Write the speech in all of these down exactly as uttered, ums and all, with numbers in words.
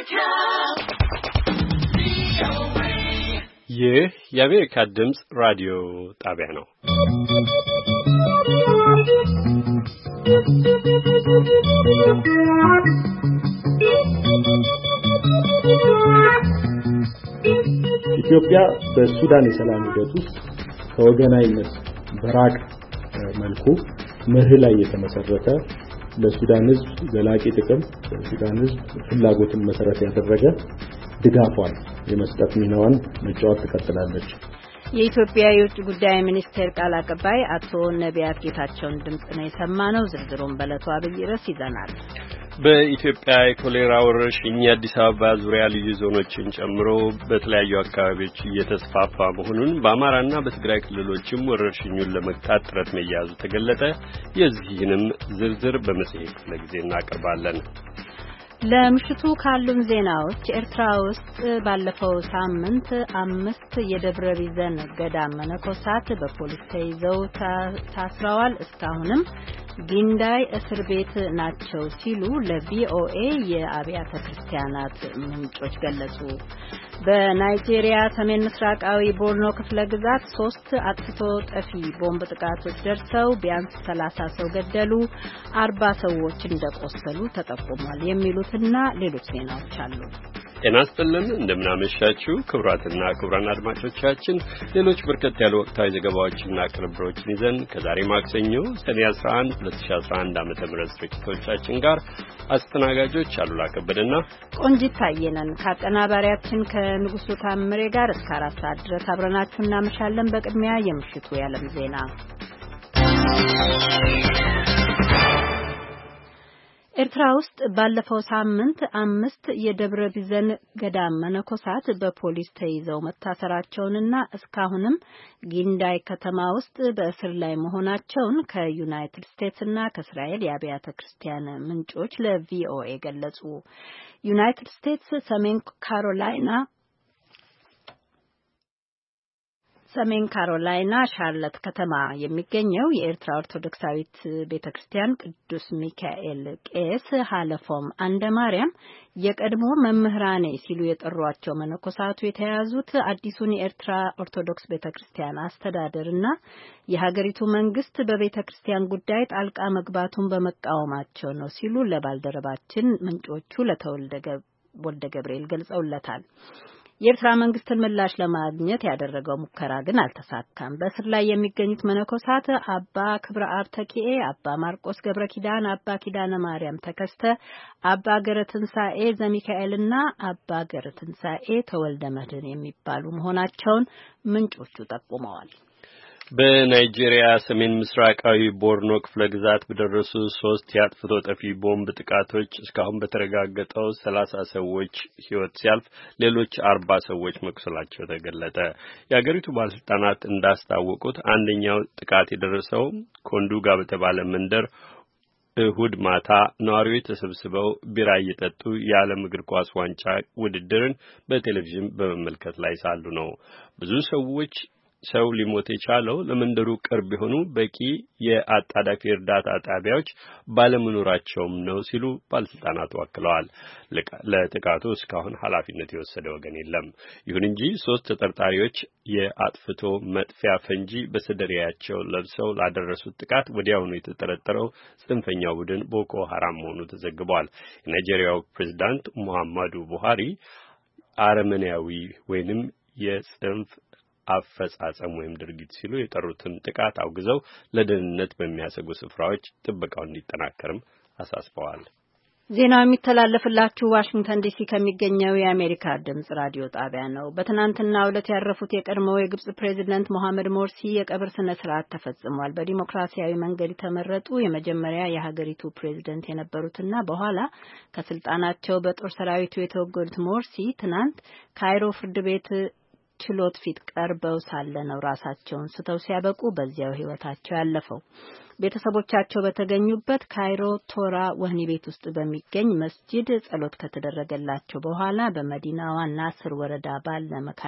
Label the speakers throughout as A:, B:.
A: ይህ የአሜሪካ ድምጽ ራዲዮ ጣቢያ ነው።
B: ኢትዮጵያ በሱዳን የሰላም ሂደት ውስጥ ከወገናዊነት በራቅ መልኩ መርህ ላይ የተመሰረተ ለሱዳን ሕዝብ ዘላቂ ጥቅም ለሱዳን ሕዝብ ፍላጎትን መሰረት ያደረገ ድጋፏን የመስጠት ሚናዋን መጫወት ትቀጥላለች።
C: የኢትዮጵያ የውጭ ጉዳይ ሚኒስቴር ቃል አቀባይ አቶ ነቢያት ጌታቸውን ድምጽ ነው የሰማነው። ዝርዝሩን በዕለቱ አብይ ርዕስ ይዘናል።
A: በኢትዮጵያ የኮሌራ ወረርሽኝ የአዲስ አበባ ዙሪያ ልዩ ዞኖችን ጨምሮ በተለያዩ አካባቢዎች እየተስፋፋ መሆኑን በአማራና በትግራይ ክልሎችም ወረርሽኙን ለመግታት ጥረት መያዙ ተገለጠ። የዚህንም ዝርዝር በመጽሔት ክፍለ ጊዜ እናቀርባለን።
C: ለምሽቱ ካሉን ዜናዎች ኤርትራ ውስጥ ባለፈው ሳምንት አምስት የደብረ ቢዘን ገዳም መነኮሳት በፖሊስ ተይዘው ታስረዋል። እስካሁንም ጊንዳይ እስር ቤት ናቸው ሲሉ ለቪኦኤ የአብያተ ክርስቲያናት ምንጮች ገለጹ። በናይጄሪያ ሰሜን ምስራቃዊ ቦርኖ ክፍለ ግዛት ሶስት አጥፍቶ ጠፊ ቦምብ ጥቃቶች ደርሰው ቢያንስ ሰላሳ ሰው ገደሉ፣ አርባ ሰዎች እንደቆሰሉ ተጠቁሟል። የሚሉትና ሌሎች ዜናዎች አሉ።
A: ጤና ይስጥልን፣ እንደምናመሻችሁ ክቡራትና ክቡራን አድማጮቻችን፣ ሌሎች በርከት ያሉ ወቅታዊ ዘገባዎችና ቅንብሮችን ይዘን ከዛሬ ማክሰኞ ሰኔ አስራ አንድ ሁለት ሺህ አስራ አንድ ዓመተ ምህረት ስርጭቶቻችን ጋር አስተናጋጆች አሉላ ከበደና
C: ቆንጂት ታየነን ከአቀናባሪያችን ከንጉሱ ታምሬ ጋር እስከ አራት ሰዓት ድረስ አብረናችሁ እናመሻለን። በቅድሚያ የምሽቱ የዓለም ዜና። ኤርትራ ውስጥ ባለፈው ሳምንት አምስት የደብረ ቢዘን ገዳም መነኮሳት በፖሊስ ተይዘው መታሰራቸውንና እስካሁንም ጊንዳይ ከተማ ውስጥ በእስር ላይ መሆናቸውን ከዩናይትድ ስቴትስና ከእስራኤል የአብያተ ክርስቲያን ምንጮች ለቪኦኤ ገለጹ። ዩናይትድ ስቴትስ ሰሜን ካሮላይና ሰሜን ካሮላይና ሻርለት ከተማ የሚገኘው የኤርትራ ኦርቶዶክሳዊት ቤተክርስቲያን ቅዱስ ሚካኤል ቄስ ሀለፎም አንደ ማርያም የቀድሞ መምህራኔ ሲሉ የጠሯቸው መነኮሳቱ የተያዙት አዲሱን የኤርትራ ኦርቶዶክስ ቤተክርስቲያን አስተዳደርና የሀገሪቱ መንግስት በቤተክርስቲያን ጉዳይ ጣልቃ መግባቱን በመቃወማቸው ነው ሲሉ ለባልደረባችን ምንጮቹ ለተወልደ ወልደ ገብርኤል ገልጸውለታል። የኤርትራ መንግስትን ምላሽ ለማግኘት ያደረገው ሙከራ ግን አልተሳካም። በእስር ላይ የሚገኙት መነኮሳት አባ ክብረ አብ ተኪኤ፣ አባ ማርቆስ ገብረ ኪዳን፣ አባ ኪዳነ ማርያም ተከስተ፣ አባ ገረ ትንሳኤ ዘሚካኤልና አባ ገረ ትንሳኤ ተወልደ መድህን የሚባሉ መሆናቸውን ምንጮቹ ጠቁመዋል።
A: በናይጄሪያ ሰሜን ምስራቃዊ ቦርኖ ክፍለ ግዛት በደረሱ ሶስት የአጥፍቶ ጠፊ ቦምብ ጥቃቶች እስካሁን በተረጋገጠው ሰላሳ ሰዎች ሕይወት ሲያልፍ ሌሎች አርባ ሰዎች መቁሰላቸው ተገለጠ። የአገሪቱ ባለስልጣናት እንዳስታወቁት አንደኛው ጥቃት የደረሰው ኮንዱጋ በተባለ መንደር እሁድ ማታ ነዋሪዎች ተሰብስበው ቢራ እየጠጡ የዓለም እግር ኳስ ዋንጫ ውድድርን በቴሌቪዥን በመመልከት ላይ ሳሉ ነው። ብዙ ሰዎች ሰው ሊሞት የቻለው ለመንደሩ ቅርብ የሆኑ በቂ የአጣዳፊ እርዳታ ጣቢያዎች ባለመኖራቸውም ነው ሲሉ ባለስልጣናቱ አክለዋል። ለጥቃቱ እስካሁን ኃላፊነት የወሰደ ወገን የለም። ይሁን እንጂ ሶስት ተጠርጣሪዎች የአጥፍቶ መጥፊያ ፈንጂ በሰደሪያቸው ለብሰው ላደረሱት ጥቃት ወዲያውኑ የተጠረጠረው ጽንፈኛው ቡድን ቦኮ ሐራም መሆኑ ተዘግቧል። የናይጄሪያው ፕሬዝዳንት ሙሐመዱ ቡሃሪ አረመኔያዊ ወይንም የጽንፍ አፈጻጸም ወይም ድርጊት ሲሉ የጠሩትን ጥቃት አውግዘው ለደህንነት በሚያሰጉ ስፍራዎች ጥበቃው እንዲጠናከርም አሳስበዋል።
C: ዜናው የሚተላለፍላችሁ ዋሽንግተን ዲሲ ከሚገኘው የአሜሪካ ድምጽ ራዲዮ ጣቢያ ነው። በትናንትናው ዕለት ያረፉት የቀድሞው የግብጽ ፕሬዝዳንት መሐመድ ሞርሲ የቀብር ስነ ስርዓት ተፈጽሟል። በዲሞክራሲያዊ መንገድ የተመረጡ የመጀመሪያ የሀገሪቱ ፕሬዝዳንት የነበሩትና በኋላ ከስልጣናቸው በጦር ሰራዊቱ የተወገዱት ሞርሲ ትናንት ካይሮ ፍርድ ቤት ችሎት ፊት ቀርበው ሳለ ነው ራሳቸውን ስተው ሲያበቁ በዚያው ህይወታቸው ያለፈው። ቤተሰቦቻቸው በተገኙበት ካይሮ ቶራ ወህኒ ቤት ውስጥ በሚገኝ መስጂድ ጸሎት ከተደረገላቸው በኋላ በመዲናዋ ናስር ወረዳ ባለ መካነ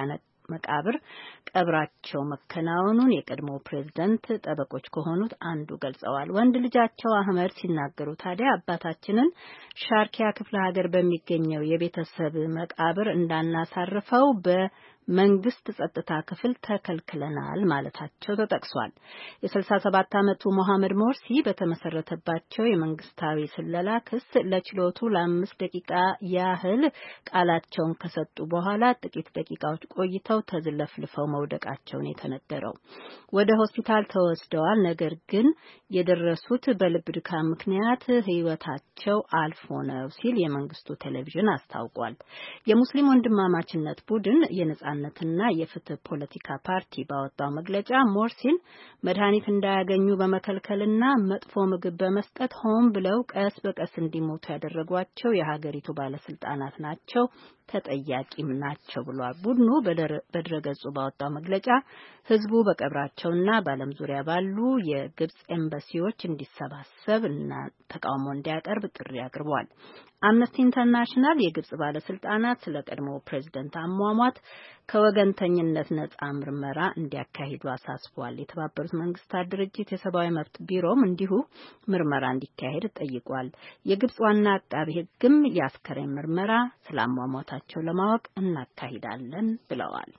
C: መቃብር ቀብራቸው መከናወኑን የቀድሞ ፕሬዝዳንት ጠበቆች ከሆኑት አንዱ ገልጸዋል። ወንድ ልጃቸው አህመድ ሲናገሩ ታዲያ አባታችንን ሻርኪያ ክፍለ ሀገር በሚገኘው የቤተሰብ መቃብር እንዳናሳርፈው በመንግስት ጸጥታ ክፍል ተከልክለናል ማለታቸው ተጠቅሷል። የስልሳ ሰባት ዓመቱ መሐመድ ሞርሲ በተመሰረተባቸው የመንግስታዊ ስለላ ክስ ለችሎቱ ለአምስት ደቂቃ ያህል ቃላቸውን ከሰጡ በኋላ ጥቂት ደቂቃዎች ቆይተው ተዝለፍልፈው መውደቃቸውን የተነገረው ወደ ሆስፒታል ተወስደዋል። ነገር ግን የደረሱት በልብ ድካም ምክንያት ህይወታቸው አልፎ ነው ሲል የመንግስቱ ቴሌቪዥን አስታውቋል። የሙስሊም ወንድማማችነት ቡድን የነጻነትና የፍትህ ፖለቲካ ፓርቲ ባወጣው መግለጫ ሞርሲን መድኃኒት እንዳያገኙ በመከልከልና መጥፎ ምግብ በመስጠት ሆን ብለው ቀስ በቀስ እንዲሞቱ ያደረጓቸው የሀገሪቱ ባለስልጣናት ናቸው ተጠያቂም ናቸው ብሏል። ቡድኑ በድረገጹ ባወጣው መግለጫ ህዝቡ በቀብራቸውና በዓለም ዙሪያ ባሉ የግብጽ ኤምባሲዎች እንዲሰባሰብ እና ተቃውሞ እንዲያቀርብ ጥሪ አቅርቧል። አምነስቲ ኢንተርናሽናል የግብጽ ባለስልጣናት ስለ ቀድሞ ፕሬዝዳንት አሟሟት ከወገንተኝነት ነጻ ምርመራ እንዲያካሂዱ አሳስቧል። የተባበሩት መንግስታት ድርጅት የሰብአዊ መብት ቢሮም እንዲሁ ምርመራ እንዲካሄድ ጠይቋል። የግብጽ ዋና አቃቤ ህግም የአስከሬን ምርመራ ስለ አሟሟታቸው ለማወቅ እናካሂዳለን ብለዋል።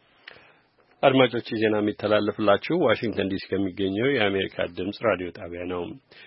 A: አድማጮች ዜና የሚተላለፍላችሁ ዋሽንግተን ዲሲ ከሚገኘው የአሜሪካ ድምጽ ራዲዮ ጣቢያ ነው።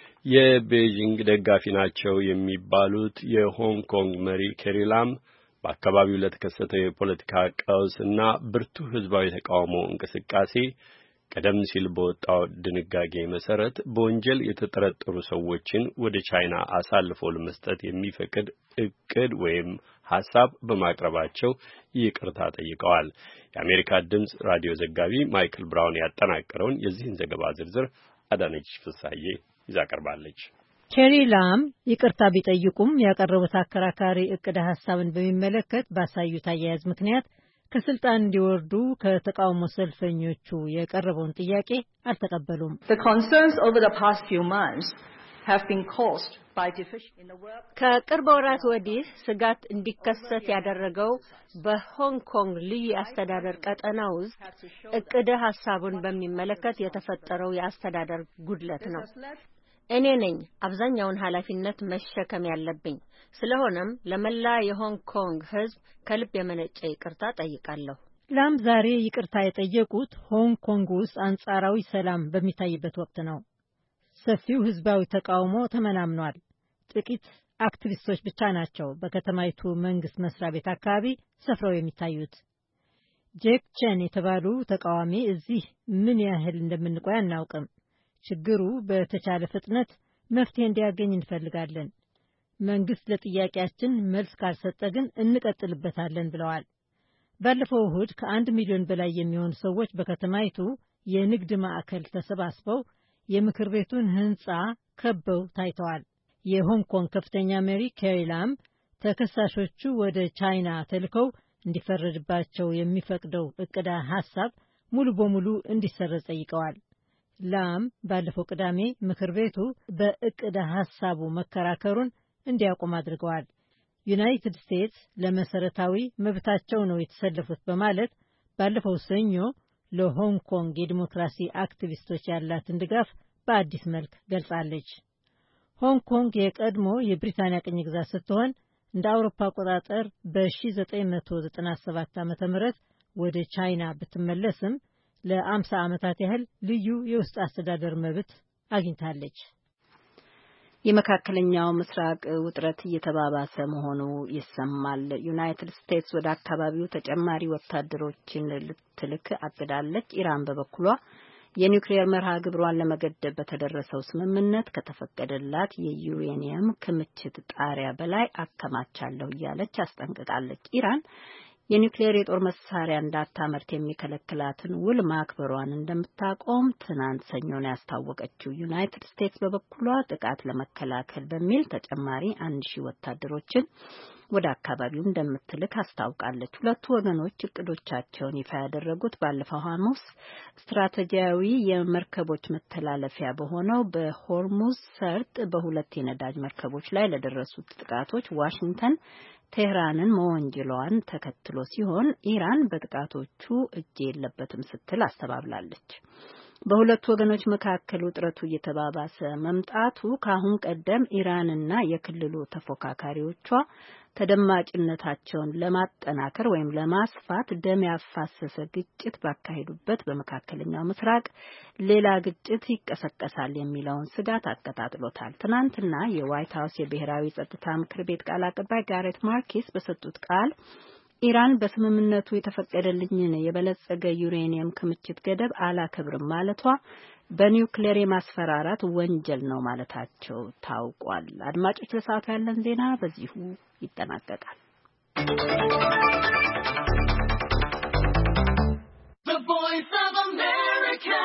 A: የቤጂንግ ደጋፊ ናቸው የሚባሉት የሆንግ ኮንግ መሪ ኬሪ ላም በአካባቢው ለተከሰተው የፖለቲካ ቀውስና ብርቱ ህዝባዊ ተቃውሞ እንቅስቃሴ ቀደም ሲል በወጣው ድንጋጌ መሰረት በወንጀል የተጠረጠሩ ሰዎችን ወደ ቻይና አሳልፎ ለመስጠት የሚፈቅድ እቅድ ወይም ሐሳብ በማቅረባቸው ይቅርታ ጠይቀዋል። የአሜሪካ ድምጽ ራዲዮ ዘጋቢ ማይክል ብራውን ያጠናቀረውን የዚህን ዘገባ ዝርዝር አዳነች ፍሳዬ ይዛ ቀርባለች።
D: ኬሪ ላም ይቅርታ ቢጠይቁም ያቀረቡት አከራካሪ እቅድ ሐሳብን በሚመለከት ባሳዩት አያያዝ ምክንያት ከስልጣን እንዲወርዱ ከተቃውሞ ሰልፈኞቹ የቀረበውን ጥያቄ አልተቀበሉም።
E: The concerns over the past few months have been caused by division in the work
D: ከቅርብ ወራት ወዲህ ስጋት እንዲከሰት ያደረገው በሆንግ ኮንግ ልዩ አስተዳደር ቀጠና ውስጥ እቅድ ሐሳቡን በሚመለከት የተፈጠረው የአስተዳደር ጉድለት ነው። እኔ ነኝ አብዛኛውን ኃላፊነት መሸከም ያለብኝ። ስለሆነም ለመላ የሆንግ ኮንግ ሕዝብ ከልብ የመነጨ ይቅርታ ጠይቃለሁ።
C: ላም ዛሬ ይቅርታ የጠየቁት ሆንግ ኮንግ ውስጥ አንጻራዊ ሰላም በሚታይበት ወቅት ነው። ሰፊው ህዝባዊ ተቃውሞ ተመናምኗል። ጥቂት አክቲቪስቶች ብቻ ናቸው በከተማይቱ መንግስት መስሪያ ቤት አካባቢ ሰፍረው የሚታዩት። ጄክ ቼን የተባሉ ተቃዋሚ እዚህ ምን ያህል እንደምንቆይ አናውቅም። ችግሩ በተቻለ ፍጥነት መፍትሄ እንዲያገኝ እንፈልጋለን። መንግስት ለጥያቄያችን መልስ ካልሰጠ ግን እንቀጥልበታለን ብለዋል። ባለፈው እሁድ ከአንድ ሚሊዮን በላይ የሚሆኑ ሰዎች በከተማይቱ የንግድ ማዕከል ተሰባስበው የምክር ቤቱን ህንጻ ከበው ታይተዋል። የሆንግ ኮንግ ከፍተኛ መሪ ኬሪ ላም ተከሳሾቹ ወደ ቻይና ተልከው እንዲፈረድባቸው የሚፈቅደው እቅድ ሐሳብ ሙሉ በሙሉ እንዲሰረዝ ጠይቀዋል። ላም ባለፈው ቅዳሜ ምክር ቤቱ በእቅድ ሐሳቡ መከራከሩን እንዲያቆም አድርገዋል። ዩናይትድ ስቴትስ ለመሰረታዊ መብታቸው ነው የተሰለፉት በማለት ባለፈው ሰኞ ለሆንግ ኮንግ የዲሞክራሲ አክቲቪስቶች ያላትን ድጋፍ በአዲስ መልክ ገልጻለች። ሆንግ ኮንግ የቀድሞ የብሪታንያ ቅኝ ግዛት ስትሆን እንደ አውሮፓ አቆጣጠር በ1997 ዓመተ ምህረት ወደ ቻይና ብትመለስም ለአምሳ ዓመታት ያህል ልዩ የውስጥ አስተዳደር መብት አግኝታለች።
F: የመካከለኛው ምስራቅ ውጥረት እየተባባሰ መሆኑ ይሰማል። ዩናይትድ ስቴትስ ወደ አካባቢው ተጨማሪ ወታደሮችን ልትልክ አቅዳለች። ኢራን በበኩሏ የኒውክሌር መርሃ ግብሯን ለመገደብ በተደረሰው ስምምነት ከተፈቀደላት የዩሬኒየም ክምችት ጣሪያ በላይ አከማቻለሁ እያለች አስጠንቅቃለች። ኢራን የኒውክሌር የጦር መሳሪያ እንዳታመርት የሚከለክላትን ውል ማክበሯን እንደምታቆም ትናንት ሰኞ ነው ያስታወቀችው። ዩናይትድ ስቴትስ በበኩሏ ጥቃት ለመከላከል በሚል ተጨማሪ አንድ ሺህ ወታደሮችን ወደ አካባቢው እንደምትልክ አስታውቃለች። ሁለቱ ወገኖች እቅዶቻቸውን ይፋ ያደረጉት ባለፈው ሐሙስ ስትራቴጂያዊ የመርከቦች መተላለፊያ በሆነው በሆርሙዝ ሰርጥ በሁለት የነዳጅ መርከቦች ላይ ለደረሱት ጥቃቶች ዋሽንግተን
C: ቴህራንን መወንጀሏን ተከትሎ ሲሆን ኢራን በጥቃቶቹ እጅ የለበትም ስትል አስተባብላለች። በሁለቱ ወገኖች መካከል ውጥረቱ እየተባባሰ መምጣቱ ከአሁን ቀደም ኢራንና የክልሉ ተፎካካሪዎቿ ተደማጭነታቸውን ለማጠናከር ወይም ለማስፋት ደም ያፋሰሰ ግጭት ባካሄዱበት በመካከለኛው ምስራቅ ሌላ ግጭት ይቀሰቀሳል የሚለውን ስጋት አቀጣጥሎታል። ትናንትና የዋይት ሀውስ የብሔራዊ ጸጥታ ምክር ቤት ቃል አቀባይ ጋሬት ማርኬስ በሰጡት ቃል ኢራን በስምምነቱ የተፈቀደልኝን የበለጸገ ዩሬኒየም ክምችት ገደብ አላከብርም ማለቷ በኒውክሌር የማስፈራራት ወንጀል ነው ማለታቸው ታውቋል። አድማጮች፣ ለሰዓቱ ያለን ዜና በዚሁ ይጠናቀቃል። The Voice of America.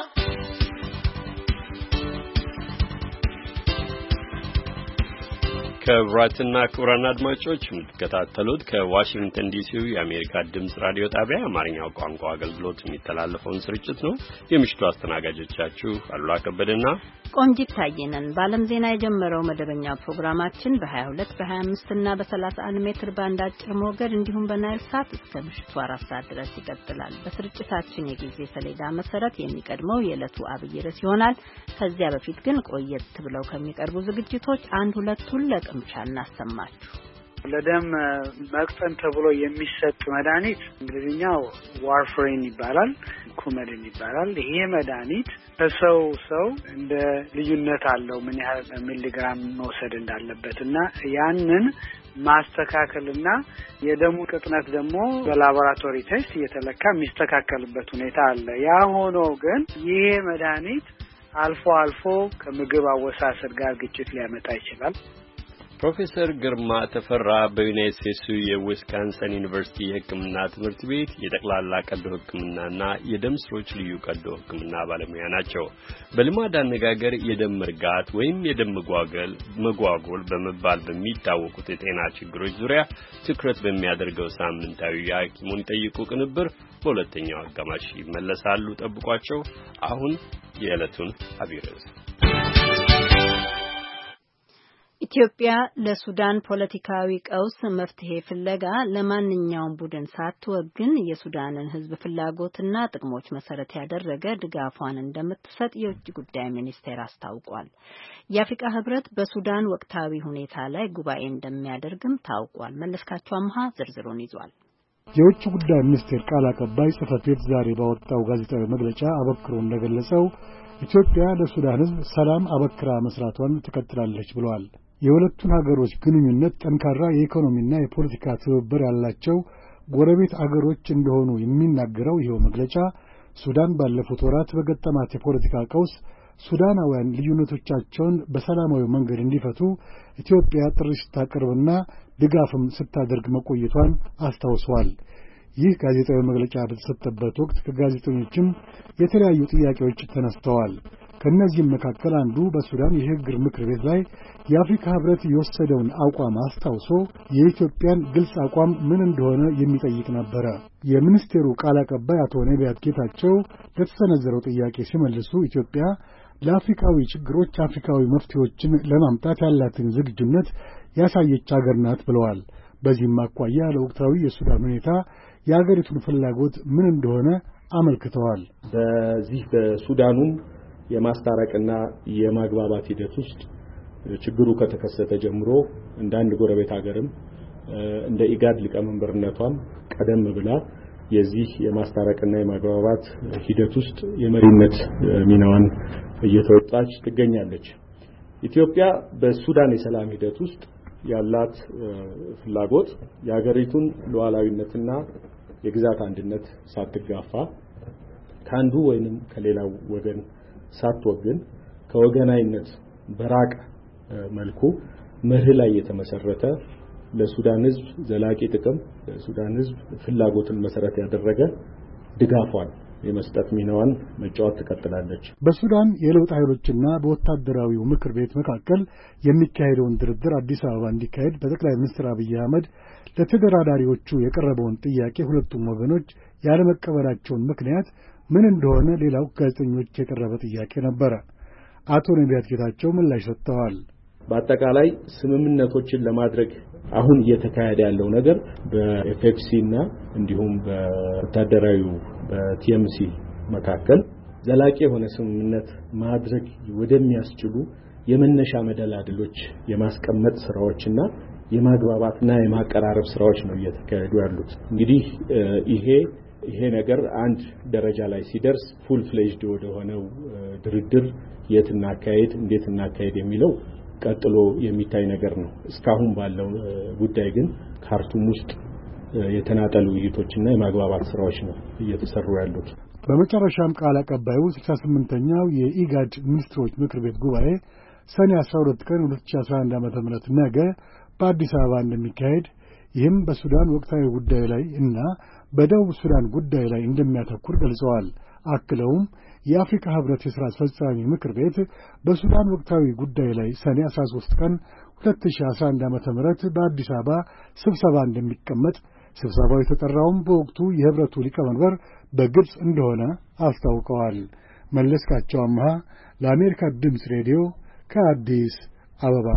A: ክቡራትና ክቡራን አድማጮች የምትከታተሉት ከዋሽንግተን ዲሲው የአሜሪካ ድምጽ ራዲዮ ጣቢያ አማርኛው ቋንቋ አገልግሎት የሚተላለፈውን ስርጭት ነው። የምሽቱ አስተናጋጆቻችሁ አሉላ ከበደና
C: ቆንጂት ታየነን። በዓለም ዜና የጀመረው መደበኛ ፕሮግራማችን በ22 በ25 እና በ31 ሜትር ባንድ አጭር ሞገድ እንዲሁም በናይል ሳት እስከ ምሽቱ አራት ሰዓት ድረስ ይቀጥላል። በስርጭታችን የጊዜ ሰሌዳ መሰረት የሚቀድመው የዕለቱ አብይ ርዕስ ይሆናል። ከዚያ በፊት ግን ቆየት ብለው ከሚቀርቡ ዝግጅቶች አንድ ሁለቱን ለቅምሻ እናሰማችሁ።
G: ለደም መቅጠን ተብሎ የሚሰጥ መድኃኒት እንግሊዝኛው ዋርፍሬን ይባላል፣ ኩመድን ይባላል። ይሄ መድኃኒት ከሰው ሰው እንደ ልዩነት አለው ምን ያህል ሚሊግራም መውሰድ እንዳለበት እና ያንን ማስተካከልና የደሙ ቅጥነት ደግሞ በላቦራቶሪ ቴስት እየተለካ የሚስተካከልበት ሁኔታ አለ። ያ ሆኖ ግን ይሄ መድኃኒት አልፎ አልፎ ከምግብ አወሳሰድ ጋር ግጭት ሊያመጣ ይችላል።
A: ፕሮፌሰር ግርማ ተፈራ በዩናይትድ ስቴትስ የዊስካንሰን ዩኒቨርሲቲ የሕክምና ትምህርት ቤት የጠቅላላ ቀዶ ሕክምናና የደም ስሮች ልዩ ቀዶ ሕክምና ባለሙያ ናቸው። በልማድ አነጋገር የደም መርጋት ወይም የደም መጓገል መጓጎል በመባል በሚታወቁት የጤና ችግሮች ዙሪያ ትኩረት በሚያደርገው ሳምንታዊ የሐኪሙን ይጠይቁ ቅንብር በሁለተኛው አጋማሽ ይመለሳሉ። ጠብቋቸው። አሁን የዕለቱን አብይ ርዕስ
C: ኢትዮጵያ ለሱዳን ፖለቲካዊ ቀውስ መፍትሄ ፍለጋ ለማንኛውም ቡድን ሳትወግን የሱዳንን ሕዝብ ፍላጎትና ጥቅሞች መሰረት ያደረገ ድጋፏን እንደምትሰጥ የውጭ ጉዳይ ሚኒስቴር አስታውቋል። የአፍሪካ ሕብረት በሱዳን ወቅታዊ ሁኔታ ላይ ጉባኤ እንደሚያደርግም ታውቋል። መለስካቸው አምሃ ዝርዝሩን ይዟል።
H: የውጭ ጉዳይ ሚኒስቴር ቃል አቀባይ ጽሕፈት ቤት ዛሬ ባወጣው ጋዜጣዊ መግለጫ አበክሮ እንደገለጸው ኢትዮጵያ ለሱዳን ሕዝብ ሰላም አበክራ መስራቷን ትቀጥላለች ብለዋል። የሁለቱን ሀገሮች ግንኙነት ጠንካራ የኢኮኖሚና የፖለቲካ ትብብር ያላቸው ጎረቤት አገሮች እንደሆኑ የሚናገረው ይኸው መግለጫ ሱዳን ባለፉት ወራት በገጠማት የፖለቲካ ቀውስ ሱዳናውያን ልዩነቶቻቸውን በሰላማዊ መንገድ እንዲፈቱ ኢትዮጵያ ጥሪ ስታቀርብና ድጋፍም ስታደርግ መቆየቷን አስታውሰዋል። ይህ ጋዜጣዊ መግለጫ በተሰጠበት ወቅት ከጋዜጠኞችም የተለያዩ ጥያቄዎች ተነስተዋል። ከእነዚህም መካከል አንዱ በሱዳን የሽግግር ምክር ቤት ላይ የአፍሪካ ሕብረት የወሰደውን አቋም አስታውሶ የኢትዮጵያን ግልጽ አቋም ምን እንደሆነ የሚጠይቅ ነበረ። የሚኒስቴሩ ቃል አቀባይ አቶ ነቢያት ጌታቸው ለተሰነዘረው ጥያቄ ሲመልሱ ኢትዮጵያ ለአፍሪካዊ ችግሮች አፍሪካዊ መፍትሄዎችን ለማምጣት ያላትን ዝግጁነት ያሳየች አገር ናት ብለዋል። በዚህም አኳያ ለወቅታዊ የሱዳን ሁኔታ የአገሪቱን ፍላጎት ምን እንደሆነ አመልክተዋል።
B: በዚህ በሱዳኑም የማስታረቅና የማግባባት ሂደት ውስጥ ችግሩ ከተከሰተ ጀምሮ እንደ አንድ ጎረቤት ሀገርም እንደ ኢጋድ ሊቀመንበርነቷም ቀደም ብላ የዚህ የማስታረቅና የማግባባት ሂደት ውስጥ የመሪነት ሚናዋን እየተወጣች ትገኛለች። ኢትዮጵያ በሱዳን የሰላም ሂደት ውስጥ ያላት ፍላጎት የሀገሪቱን ሉዓላዊነትና የግዛት አንድነት ሳትጋፋ ከአንዱ ወይንም ከሌላው ወገን ሳትወግን ከወገናይነት በራቀ መልኩ መርህ ላይ የተመሰረተ ለሱዳን ሕዝብ ዘላቂ ጥቅም ለሱዳን ሕዝብ ፍላጎትን መሰረት ያደረገ ድጋፏን የመስጠት ሚናዋን መጫወት ትቀጥላለች።
H: በሱዳን የለውጥ ኃይሎችና በወታደራዊው ምክር ቤት መካከል የሚካሄደውን ድርድር አዲስ አበባ እንዲካሄድ በጠቅላይ ሚኒስትር አብይ አህመድ ለተደራዳሪዎቹ የቀረበውን ጥያቄ ሁለቱም ወገኖች ያለመቀበላቸውን ምክንያት ምን እንደሆነ ሌላው ጋዜጠኞች የቀረበ ጥያቄ ነበረ። አቶ ነቢያት ጌታቸው ምላሽ ሰጥተዋል።
B: በአጠቃላይ ስምምነቶችን ለማድረግ አሁን እየተካሄደ ያለው ነገር በኤፍኤክሲ እና እንዲሁም በወታደራዊ በቲኤምሲ መካከል ዘላቂ የሆነ ስምምነት ማድረግ ወደሚያስችሉ የመነሻ መደላድሎች የማስቀመጥ ስራዎችና የማግባባትና የማቀራረብ ስራዎች ነው እየተካሄዱ ያሉት። እንግዲህ ይሄ ይሄ ነገር አንድ ደረጃ ላይ ሲደርስ ፉል ፍሌጅድ ወደ ሆነው ድርድር የትና አካሄድ እንዴትና አካሄድ የሚለው ቀጥሎ የሚታይ ነገር ነው። እስካሁን ባለው ጉዳይ ግን ካርቱም ውስጥ የተናጠሉ ውይይቶችና የማግባባት ስራዎች ነው እየተሰሩ ያሉት።
H: በመጨረሻም ቃል አቀባዩ ስልሳ ስምንተኛው የኢጋድ ሚኒስትሮች ምክር ቤት ጉባኤ ሰኔ አስራ ሁለት ቀን ሁለት ሺህ አስራ አንድ ዓመተ ምህረት ነገ በአዲስ አበባ እንደሚካሄድ ይህም በሱዳን ወቅታዊ ጉዳይ ላይ እና በደቡብ ሱዳን ጉዳይ ላይ እንደሚያተኩር ገልጸዋል። አክለውም የአፍሪካ ህብረት የሥራ አስፈጻሚ ምክር ቤት በሱዳን ወቅታዊ ጉዳይ ላይ ሰኔ አስራ ሦስት ቀን ሁለት ሺህ አስራ አንድ ዓመተ ምህረት በአዲስ አበባ ስብሰባ እንደሚቀመጥ ስብሰባው የተጠራውም በወቅቱ የህብረቱ ሊቀመንበር በግልጽ እንደሆነ አስታውቀዋል። መለስካቸው አምሃ ለአሜሪካ ድምፅ ሬዲዮ ከአዲስ አበባ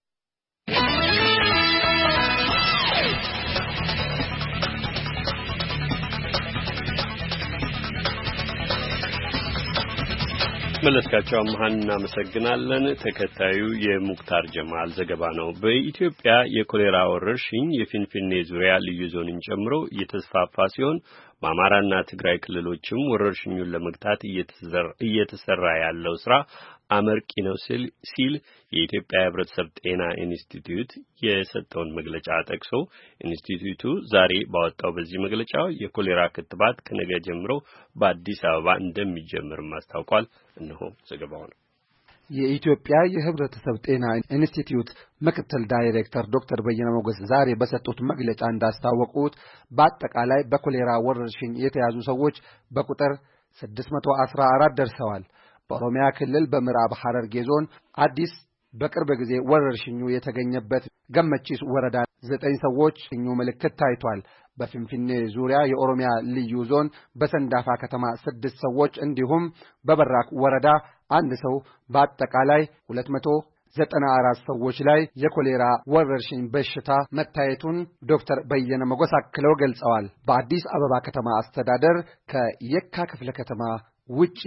A: መለስካቸው አምሃን እናመሰግናለን። ተከታዩ የሙክታር ጀማል ዘገባ ነው። በኢትዮጵያ የኮሌራ ወረርሽኝ የፊንፊኔ ዙሪያ ልዩ ዞንን ጨምሮ እየተስፋፋ ሲሆን በአማራና ትግራይ ክልሎችም ወረርሽኙን ለመግታት እየተሰራ ያለው ስራ አመርቂ ነው ሲል የኢትዮጵያ ሕብረተሰብ ጤና ኢንስቲትዩት የሰጠውን መግለጫ ጠቅሶ ኢንስቲትዩቱ ዛሬ ባወጣው በዚህ መግለጫው የኮሌራ ክትባት ከነገ ጀምሮ በአዲስ አበባ እንደሚጀምር ማስታውቋል። እነሆ ዘገባው ነው።
I: የኢትዮጵያ የሕብረተሰብ ጤና ኢንስቲትዩት ምክትል ዳይሬክተር ዶክተር በየነ ሞገስ ዛሬ በሰጡት መግለጫ እንዳስታወቁት በአጠቃላይ በኮሌራ ወረርሽኝ የተያዙ ሰዎች በቁጥር ስድስት መቶ አስራ አራት ደርሰዋል። በኦሮሚያ ክልል በምዕራብ ሐረርጌ ዞን አዲስ በቅርብ ጊዜ ወረርሽኙ የተገኘበት ገመቺስ ወረዳ ዘጠኝ ሰዎች ሽኙ ምልክት ታይቷል። በፊንፊኔ ዙሪያ የኦሮሚያ ልዩ ዞን በሰንዳፋ ከተማ ስድስት ሰዎች እንዲሁም በበራክ ወረዳ አንድ ሰው በአጠቃላይ ሁለት መቶ ዘጠና አራት ሰዎች ላይ የኮሌራ ወረርሽኝ በሽታ መታየቱን ዶክተር በየነ ሞገስ አክለው ገልጸዋል። በአዲስ አበባ ከተማ አስተዳደር ከየካ ክፍለ ከተማ ውጪ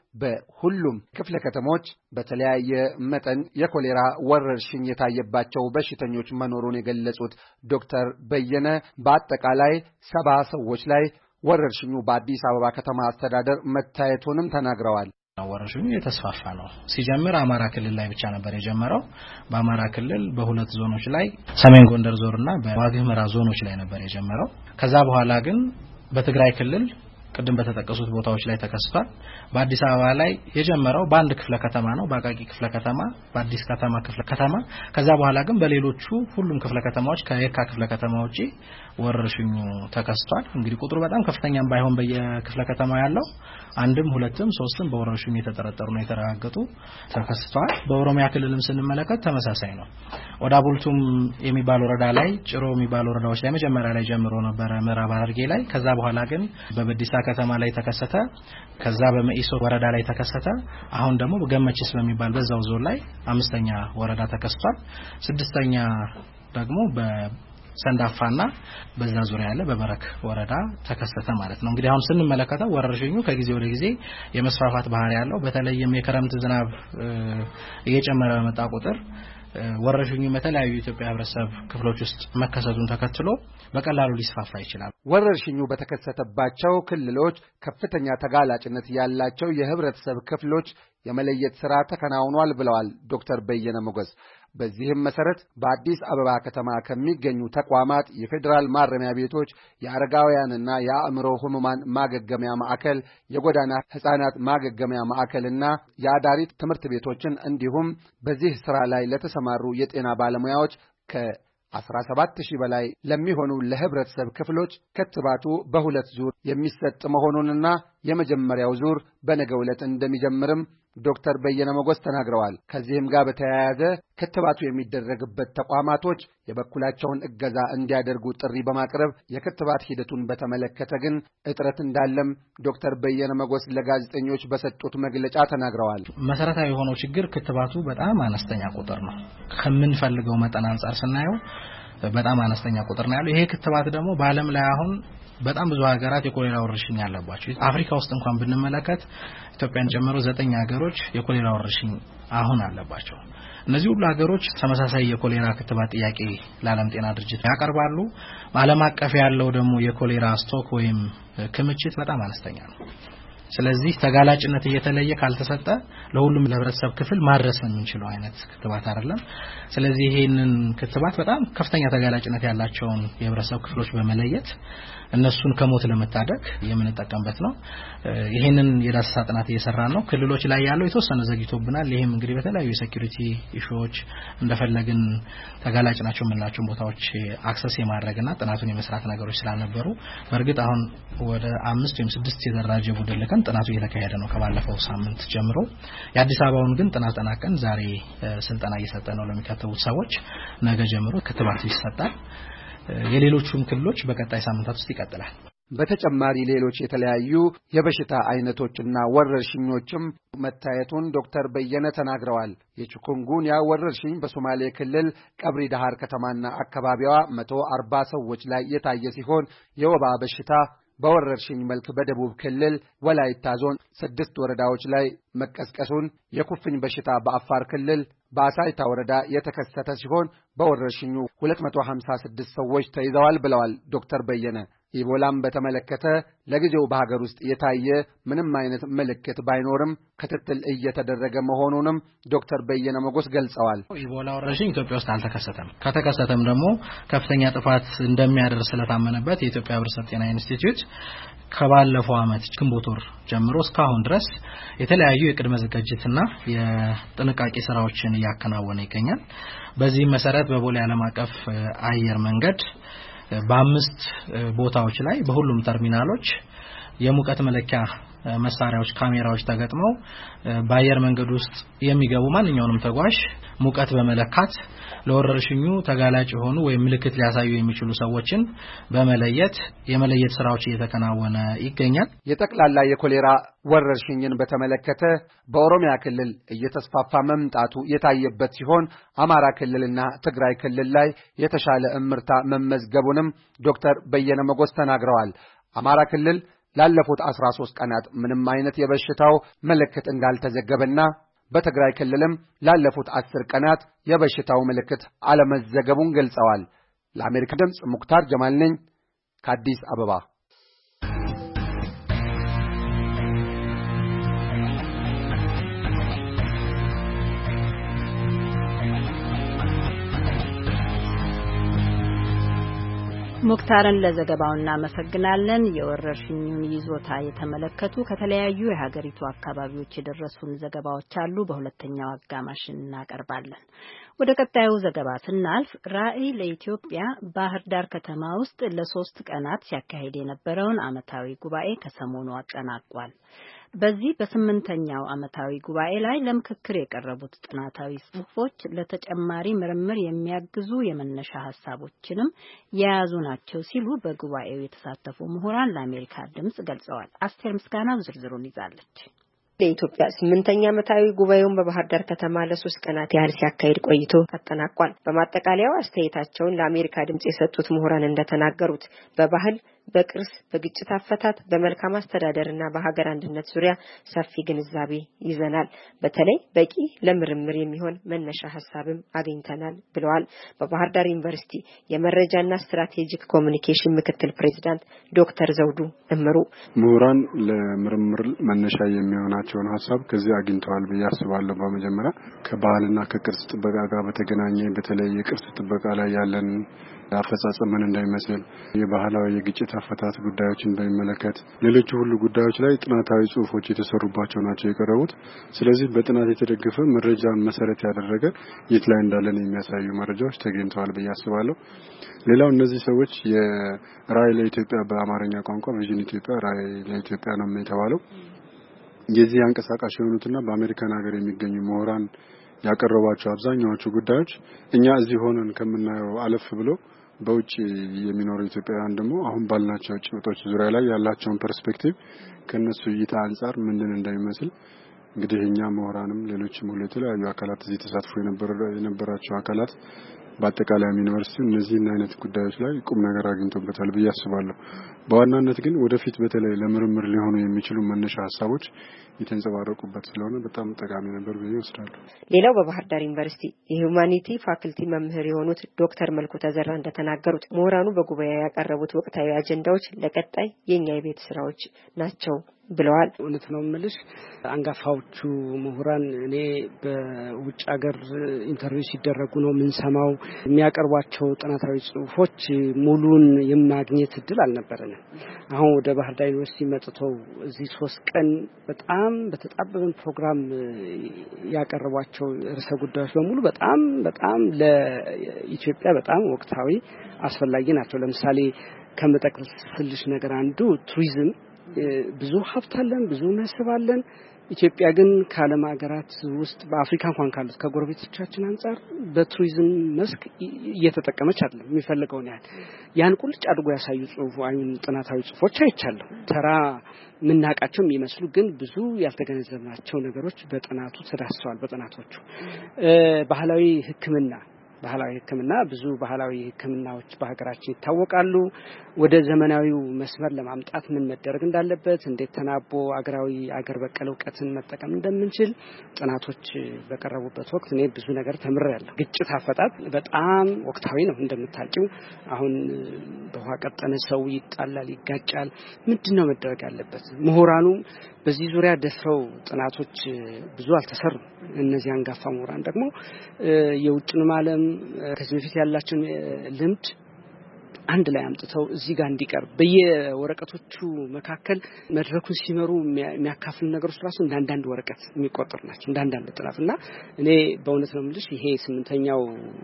I: በሁሉም ክፍለ ከተሞች በተለያየ መጠን የኮሌራ ወረርሽኝ የታየባቸው በሽተኞች መኖሩን የገለጹት ዶክተር በየነ በአጠቃላይ ሰባ ሰዎች ላይ ወረርሽኙ በአዲስ አበባ ከተማ አስተዳደር መታየቱንም ተናግረዋል።
J: ወረርሽኙ የተስፋፋ ነው። ሲጀምር አማራ ክልል ላይ ብቻ ነበር የጀመረው። በአማራ ክልል በሁለት ዞኖች ላይ ሰሜን ጎንደር ዞንና በዋግኽምራ ዞኖች ላይ ነበር የጀመረው። ከዛ በኋላ ግን በትግራይ ክልል ቅድም በተጠቀሱት ቦታዎች ላይ ተከስቷል። በአዲስ አበባ ላይ የጀመረው በአንድ ክፍለ ከተማ ነው፣ በአቃቂ ክፍለ ከተማ፣ በአዲስ ከተማ ክፍለ ከተማ። ከዛ በኋላ ግን በሌሎቹ ሁሉም ክፍለ ከተማዎች ከየካ ክፍለ ከተማ ውጪ ወረርሽኙ ተከስቷል። እንግዲህ ቁጥሩ በጣም ከፍተኛም ባይሆን በየክፍለ ከተማው ያለው አንድም ሁለትም ሶስትም በወረርሽኙ የተጠረጠሩ ነው የተረጋገጡ ተከስቷል። በኦሮሚያ ክልልም ስንመለከት ተመሳሳይ ነው። ወዳ ቡልቱም የሚባል ወረዳ ላይ፣ ጭሮ የሚባል ወረዳዎች ላይ መጀመሪያ ላይ ጀምሮ ነበር ምዕራብ ሐረርጌ ላይ። ከዛ በኋላ ግን በበዲሳ ከተማ ላይ ተከሰተ። ከዛ በመኢሶ ወረዳ ላይ ተከሰተ። አሁን ደግሞ በገመቺስ በሚባል በዛው ዞን ላይ አምስተኛ ወረዳ ተከስቷል። ስድስተኛ ደግሞ በሰንዳፋና በዛ ዙሪያ ያለ በበረክ ወረዳ ተከሰተ ማለት ነው። እንግዲህ አሁን ስንመለከተው ወረርሽኙ ከጊዜ ወደ ጊዜ የመስፋፋት ባህሪ ያለው በተለይም የክረምት ዝናብ እየጨመረ በመጣ ቁጥር ወረርሽኙ በተለያዩ የኢትዮጵያ ህብረተሰብ ክፍሎች ውስጥ መከሰቱን ተከትሎ በቀላሉ ሊስፋፋ ይችላል።
I: ወረርሽኙ በተከሰተባቸው ክልሎች ከፍተኛ ተጋላጭነት ያላቸው የህብረተሰብ ክፍሎች የመለየት ሥራ ተከናውኗል ብለዋል ዶክተር በየነ ሞገስ። በዚህም መሰረት በአዲስ አበባ ከተማ ከሚገኙ ተቋማት የፌደራል ማረሚያ ቤቶች፣ የአረጋውያንና የአእምሮ ህሙማን ማገገሚያ ማዕከል፣ የጎዳና ህፃናት ማገገሚያ ማዕከልና የአዳሪ ትምህርት ቤቶችን እንዲሁም በዚህ ሥራ ላይ ለተሰማሩ የጤና ባለሙያዎች ከአስራ ሰባት ሺህ በላይ ለሚሆኑ ለህብረተሰብ ክፍሎች ክትባቱ በሁለት ዙር የሚሰጥ መሆኑንና የመጀመሪያው ዙር በነገው ዕለት እንደሚጀምርም ዶክተር በየነ መጎስ ተናግረዋል። ከዚህም ጋር በተያያዘ ክትባቱ የሚደረግበት ተቋማቶች የበኩላቸውን እገዛ እንዲያደርጉ ጥሪ በማቅረብ የክትባት ሂደቱን በተመለከተ ግን እጥረት እንዳለም ዶክተር በየነ መጎስ ለጋዜጠኞች በሰጡት መግለጫ ተናግረዋል።
J: መሰረታዊ የሆነው ችግር ክትባቱ በጣም አነስተኛ ቁጥር ነው። ከምንፈልገው መጠን አንፃር ስናየው በጣም አነስተኛ ቁጥር ነው ያለው። ይሄ ክትባት ደግሞ በዓለም ላይ አሁን በጣም ብዙ ሀገራት የኮሌራ ወረርሽኝ ያለባቸው አፍሪካ ውስጥ እንኳን ብንመለከት ኢትዮጵያን ጨምሮ ዘጠኝ ሀገሮች የኮሌራ ወረርሽኝ አሁን አለባቸው። እነዚህ ሁሉ ሀገሮች ተመሳሳይ የኮሌራ ክትባት ጥያቄ ለዓለም ጤና ድርጅት ያቀርባሉ። ዓለም አቀፍ ያለው ደግሞ የኮሌራ ስቶክ ወይም ክምችት በጣም አነስተኛ ነው። ስለዚህ ተጋላጭነት እየተለየ ካልተሰጠ ለሁሉም ለህብረተሰብ ክፍል ማድረስ የምንችለው አይነት ክትባት አይደለም። ስለዚህ ይሄንን ክትባት በጣም ከፍተኛ ተጋላጭነት ያላቸውን የህብረተሰብ ክፍሎች በመለየት እነሱን ከሞት ለመታደግ የምንጠቀምበት ነው። ይሄንን የዳሰሳ ጥናት እየሰራን ነው። ክልሎች ላይ ያለው የተወሰነ ዘግይቶብናል። ይሄም እንግዲህ በተለያዩ የሴኩሪቲ ኢሹዎች እንደፈለግን ተጋላጭ ናቸው የምንላቸው ቦታዎች አክሰስ የማድረግና ጥናቱን የመስራት ነገሮች ስላልነበሩ በእርግጥ አሁን ወደ አምስት ወይም ስድስት የተደራጀ ቡድን ልከን ጥናቱ እየተካሄደ ነው ከባለፈው ሳምንት ጀምሮ። የአዲስ አበባውን ግን ጥናት ጠናቀን ዛሬ ስልጠና እየሰጠን ነው ለሚከተቡት ሰዎች። ነገ ጀምሮ ክትባት ይሰጣል። የሌሎቹም ክልሎች በቀጣይ ሳምንታት ውስጥ ይቀጥላል።
I: በተጨማሪ ሌሎች የተለያዩ የበሽታ አይነቶችና ወረርሽኞችም መታየቱን ዶክተር በየነ ተናግረዋል። የቺኩንጉንያ ወረርሽኝ በሶማሌ ክልል ቀብሪ ዳሃር ከተማና አካባቢዋ መቶ አርባ ሰዎች ላይ የታየ ሲሆን የወባ በሽታ በወረርሽኝ መልክ በደቡብ ክልል ወላይታ ዞን ስድስት ወረዳዎች ላይ መቀስቀሱን፣ የኩፍኝ በሽታ በአፋር ክልል በአሳይታ ወረዳ የተከሰተ ሲሆን በወረርሽኙ ሁለት መቶ ሃምሳ ስድስት ሰዎች ተይዘዋል ብለዋል ዶክተር በየነ። ኢቦላም በተመለከተ ለጊዜው በሀገር ውስጥ የታየ ምንም አይነት ምልክት ባይኖርም ክትትል እየተደረገ መሆኑንም ዶክተር በየነ መጎስ ገልጸዋል።
J: ኢቦላ ወረርሽኝ ኢትዮጵያ ውስጥ አልተከሰተም። ከተከሰተም ደግሞ ከፍተኛ ጥፋት እንደሚያደርስ ስለታመነበት የኢትዮጵያ ሕብረተሰብ ጤና ኢንስቲትዩት ከባለፈው ዓመት ግንቦት ወር ጀምሮ እስካሁን ድረስ የተለያዩ የቅድመ ዝግጅትና የጥንቃቄ ስራዎችን እያከናወነ ይገኛል። በዚህ መሰረት በቦሌ ዓለም አቀፍ አየር መንገድ በአምስት ቦታዎች ላይ በሁሉም ተርሚናሎች የሙቀት መለኪያ መሳሪያዎች ካሜራዎች ተገጥመው በአየር መንገድ ውስጥ የሚገቡ ማንኛውንም ተጓዥ ሙቀት በመለካት ለወረርሽኙ ተጋላጭ ሆኑ ወይ ምልክት ሊያሳዩ የሚችሉ ሰዎችን በመለየት የመለየት ስራዎች እየተከናወነ ይገኛል።
I: የጠቅላላ የኮሌራ ወረርሽኝን በተመለከተ በኦሮሚያ ክልል እየተስፋፋ መምጣቱ የታየበት ሲሆን አማራ ክልልና ትግራይ ክልል ላይ የተሻለ እምርታ መመዝገቡንም ዶክተር በየነ መጎስ ተናግረዋል። አማራ ክልል ላለፉት አስራ ሶስት ቀናት ምንም አይነት የበሽታው ምልክት እንዳልተዘገበና በትግራይ ክልልም ላለፉት አስር ቀናት የበሽታው ምልክት አለመዘገቡን ገልጸዋል። ለአሜሪካ ድምጽ ሙክታር ጀማል ነኝ ከአዲስ አበባ።
C: ሙክታርን ለዘገባው እናመሰግናለን። የወረርሽኙን ይዞታ የተመለከቱ ከተለያዩ የሀገሪቱ አካባቢዎች የደረሱን ዘገባዎች አሉ። በሁለተኛው አጋማሽ እናቀርባለን። ወደ ቀጣዩ ዘገባ ስናልፍ ራዕይ ለኢትዮጵያ ባህር ዳር ከተማ ውስጥ ለሶስት ቀናት ሲያካሂድ የነበረውን ዓመታዊ ጉባኤ ከሰሞኑ አጠናቋል። በዚህ በስምንተኛው ዓመታዊ ጉባኤ ላይ ለምክክር የቀረቡት ጥናታዊ ጽሑፎች ለተጨማሪ ምርምር የሚያግዙ የመነሻ ሐሳቦችንም የያዙ ናቸው ሲሉ በጉባኤው የተሳተፉ ምሁራን ለአሜሪካ ድምጽ ገልጸዋል። አስቴር ምስጋናው ዝርዝሩን ይዛለች።
F: ለኢትዮጵያ ስምንተኛ ዓመታዊ ጉባኤውን በባህር ዳር ከተማ ለሶስት ቀናት ያህል ሲያካሂድ ቆይቶ ተጠናቋል። በማጠቃለያው አስተያየታቸውን ለአሜሪካ ድምጽ የሰጡት ምሁራን እንደተናገሩት በባህል በቅርስ በግጭት አፈታት በመልካም አስተዳደርና በሀገር አንድነት ዙሪያ ሰፊ ግንዛቤ ይዘናል። በተለይ በቂ ለምርምር የሚሆን መነሻ ሐሳብም አግኝተናል ብለዋል። በባህር ዳር ዩኒቨርሲቲ የመረጃና ስትራቴጂክ ኮሙኒኬሽን ምክትል ፕሬዝዳንት ዶክተር ዘውዱ እምሩ
K: ምሁራን ለምርምር መነሻ የሚሆናቸውን ሐሳብ ከዚህ አግኝተዋል ብዬ አስባለሁ። በመጀመሪያ ከባህልና ከቅርስ ጥበቃ ጋር በተገናኘ በተለይ የቅርስ ጥበቃ ላይ ያለን አፈጻጸም ምን እንደሚመስል የባህላዊ የግጭት አፈታት ጉዳዮችን በሚመለከት ሌሎች ሁሉ ጉዳዮች ላይ ጥናታዊ ጽሑፎች የተሰሩባቸው ናቸው የቀረቡት። ስለዚህ በጥናት የተደገፈ መረጃን መሰረት ያደረገ የት ላይ እንዳለን የሚያሳዩ መረጃዎች ተገኝተዋል ብዬ አስባለሁ። ሌላው እነዚህ ሰዎች የራዕይ ለኢትዮጵያ በአማርኛ ቋንቋ ቪዥን ኢትዮጵያ ራዕይ ለኢትዮጵያ ነው የተባለው የዚህ አንቀሳቃሽ የሆኑትና በአሜሪካን ሀገር የሚገኙ ምሁራን ያቀረቧቸው አብዛኛዎቹ ጉዳዮች እኛ እዚህ ሆነን ከምናየው አለፍ ብሎ በውጪ የሚኖሩ ኢትዮጵያውያን ደግሞ አሁን ባልናቸው ጭብጦች ዙሪያ ላይ ያላቸውን ፐርስፔክቲቭ ከነሱ እይታ አንፃር ምንድን እንደሚመስል እንግዲህ እኛ ምሁራንም ሌሎችም ሁሉ የተለያዩ አካላት እዚህ ተሳትፎ የነበራቸው አካላት በአጠቃላይ ዩኒቨርሲቲ እነዚህ አይነት ጉዳዮች ላይ ቁም ነገር አግኝቶበታል ብዬ አስባለሁ። በዋናነት ግን ወደፊት በተለይ ለምርምር ሊሆኑ የሚችሉ መነሻ ሐሳቦች የተንጸባረቁበት ስለሆነ በጣም ጠቃሚ ነበር ብዬ ወስዳለሁ።
L: ሌላው በባህር ዳር ዩኒቨርሲቲ የሁማኒቲ ፋክልቲ መምህር የሆኑት ዶክተር መልኩ ተዘራ እንደተናገሩት ምሁራኑ በጉባኤ ያቀረቡት ወቅታዊ አጀንዳዎች ለቀጣይ የኛ የቤት ስራዎች ናቸው ብለዋል።
M: እውነት ነው የምልሽ አንጋፋዎቹ ምሁራን እኔ በውጭ ሀገር ኢንተርቪው ሲደረጉ ነው ምን ሰማው የሚያቀርቧቸው ጥናታዊ ጽሁፎች ሙሉን የማግኘት እድል አልነበረንም። አሁን ወደ ባህር ዳር ዩኒቨርሲቲ መጥተው እዚህ ሶስት ቀን በጣም በተጣበበን ፕሮግራም ያቀርቧቸው ርዕሰ ጉዳዮች በሙሉ በጣም በጣም ለኢትዮጵያ በጣም ወቅታዊ አስፈላጊ ናቸው። ለምሳሌ ከመጠቅለልሽ ነገር አንዱ ቱሪዝም ብዙ ሀብት አለን፣ ብዙ መስህብ አለን። ኢትዮጵያ ግን ከዓለም ሀገራት ውስጥ በአፍሪካ እንኳን ካሉት ከጎረቤቶቻችን አንፃር በቱሪዝም መስክ እየተጠቀመች አይደለም የሚፈልገውን ያህል። ያን ቁልጭ አድርጎ ያሳዩ ጽሁፍ አይን ጥናታዊ ጽሁፎች አይቻለሁ። ተራ ምናቃቸው የሚመስሉ ግን ብዙ ያልተገነዘብናቸው ነገሮች በጥናቱ ተዳስሰዋል። በጥናቶቹ ባህላዊ ሕክምና ባህላዊ ሕክምና ብዙ ባህላዊ ሕክምናዎች በሀገራችን ይታወቃሉ። ወደ ዘመናዊው መስመር ለማምጣት ምን መደረግ እንዳለበት እንዴት ተናቦ አገራዊ አገር በቀል ዕውቀትን መጠቀም እንደምንችል ጥናቶች በቀረቡበት ወቅት እኔ ብዙ ነገር ተምሬያለሁ። ግጭት አፈታት በጣም ወቅታዊ ነው እንደምታውቂው። አሁን በውሃ ቀጠነ ሰው ይጣላል፣ ይጋጫል። ምንድነው መደረግ ያለበት? ምሁራኑ በዚህ ዙሪያ ደፍረው ጥናቶች ብዙ አልተሰሩም። እነዚህ አንጋፋ ምሁራን ደግሞ የውጭን ዓለም ከዚህ በፊት ያላቸውን ልምድ አንድ ላይ አምጥተው እዚህ ጋር እንዲቀርብ በየወረቀቶቹ መካከል መድረኩን ሲመሩ የሚያካፍሉ ነገሮች ራሱ እንዳንዳንድ ወረቀት የሚቆጠሩ ናቸው። እንዳንዳንድ ጥናትና እኔ በእውነት ነው የምልሽ ይሄ ስምንተኛው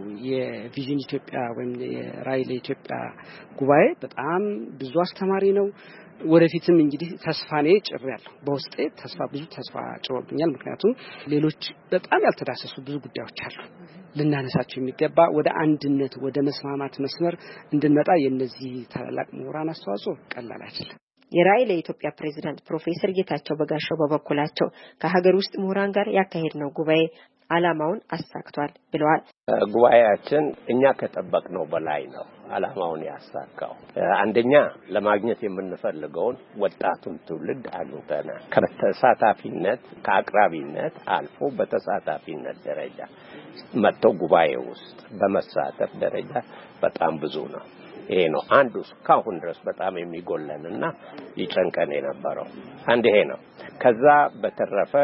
M: የቪዥን ኢትዮጵያ ወይም የራዕይ ለኢትዮጵያ ጉባኤ በጣም ብዙ አስተማሪ ነው። ወደፊትም እንግዲህ ተስፋኔ ጭሬያለሁ። በውስጤ ተስፋ ብዙ ተስፋ ጭሮብኛል። ምክንያቱም ሌሎች በጣም ያልተዳሰሱ ብዙ ጉዳዮች አሉ ልናነሳቸው የሚገባ ወደ አንድነት ወደ መስማማት መስመር እንድንመጣ የነዚህ ታላላቅ ምሁራን አስተዋጽኦ ቀላል አይደለም።
L: የራዕይ ለኢትዮጵያ ፕሬዝዳንት ፕሮፌሰር ጌታቸው በጋሻው በበኩላቸው ከሀገር ውስጥ ምሁራን ጋር ያካሄድነው ጉባኤ ዓላማውን አሳክቷል ብለዋል።
N: ጉባኤያችን እኛ ከጠበቅነው በላይ ነው ዓላማውን ያሳካው። አንደኛ ለማግኘት የምንፈልገውን ወጣቱን ትውልድ አግኝተናል። ከተሳታፊነት ከአቅራቢነት አልፎ በተሳታፊነት ደረጃ መጥቶ ጉባኤ ውስጥ በመሳተፍ ደረጃ በጣም ብዙ ነው። ይሄ ነው አንዱ እስካሁን ድረስ በጣም የሚጎለንና ይጨንቀን የነበረው አንድ ይሄ ነው። ከዛ በተረፈ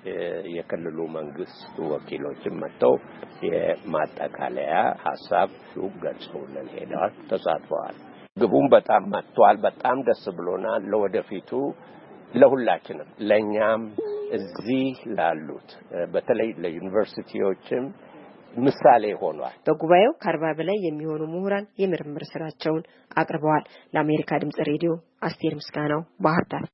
N: የክልሉ መንግስት ወኪሎችም መጥተው የማጠቃለያ ሐሳብ ገልጸውልን ሄደዋል፣ ተሳትፈዋል። ግቡም በጣም መጥቷል። በጣም ደስ ብሎናል። ለወደፊቱ ለሁላችንም ለኛም እዚህ ላሉት በተለይ ለዩኒቨርሲቲዎችም ምሳሌ ሆኗል።
L: በጉባኤው ከአርባ በላይ የሚሆኑ ምሁራን የምርምር ስራቸውን አቅርበዋል። ለአሜሪካ ድምጽ ሬዲዮ አስቴር ምስጋናው ባህር ዳር።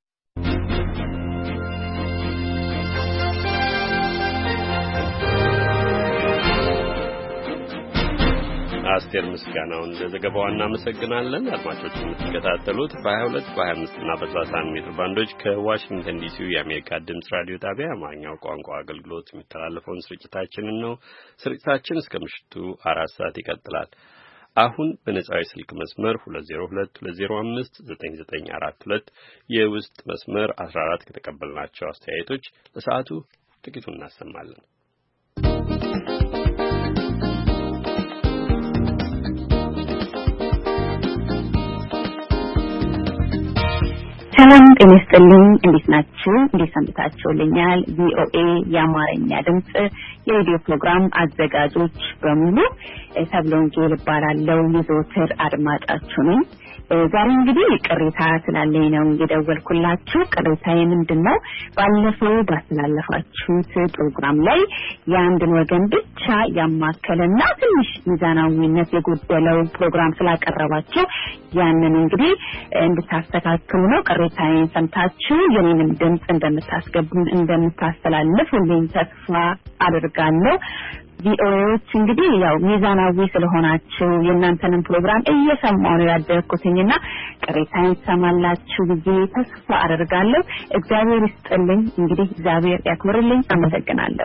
A: አስቴር ምስጋናውን ለዘገባው እናመሰግናለን። አድማጮች የምትከታተሉት በ22 በ25 እና በ31 ሜትር ባንዶች ከዋሽንግተን ዲሲ የአሜሪካ ድምጽ ራዲዮ ጣቢያ አማርኛው ቋንቋ አገልግሎት የሚተላለፈውን ስርጭታችንን ነው። ስርጭታችን እስከ ምሽቱ አራት ሰዓት ይቀጥላል። አሁን በነጻው የስልክ መስመር ሁለት ዜሮ ሁለት ሁለት ዜሮ አምስት ዘጠኝ ዘጠኝ አራት ሁለት የውስጥ መስመር አስራ አራት ከተቀበልናቸው አስተያየቶች ለሰዓቱ ጥቂቱን እናሰማለን።
O: ሰላም ጤና ይስጥልኝ። እንዴት ናችሁ? እንዴት ሰምታችሁልኛል? ቪኦኤ የአማርኛ ድምጽ የሬዲዮ ፕሮግራም አዘጋጆች በሙሉ ሰብሎን ጌል ባላለው የዘወትር አድማጫችሁ ነኝ። ዛሬ እንግዲህ ቅሬታ ስላለኝ ነው የደወልኩላችሁ። ቅሬታዬ ምንድነው? ባለፈው ባስተላለፋችሁት ፕሮግራም ላይ የአንድን ወገን ብቻ ያማከለና ትንሽ ሚዛናዊነት የጎደለው ፕሮግራም ስላቀረባችሁ ያንን እንግዲህ እንድታስተካክሉ ነው። ቅሬታዬን ሰምታችሁ የኔንም ድምጽ እንደምታስገቡ እንደምታስተላልፉ ሁሌም ተስፋ አደርጋለሁ። ቪኦኤዎች እንግዲህ ያው ሚዛናዊ ስለሆናችሁ የእናንተንም ፕሮግራም እየሰማሁ ነው ያደረኩትኝና ቅሬታዬን ሰማላችሁ ብዬ ተስፋ አደርጋለሁ። እግዚአብሔር ይስጥልኝ። እንግዲህ እግዚአብሔር ያክብርልኝ። አመሰግናለሁ።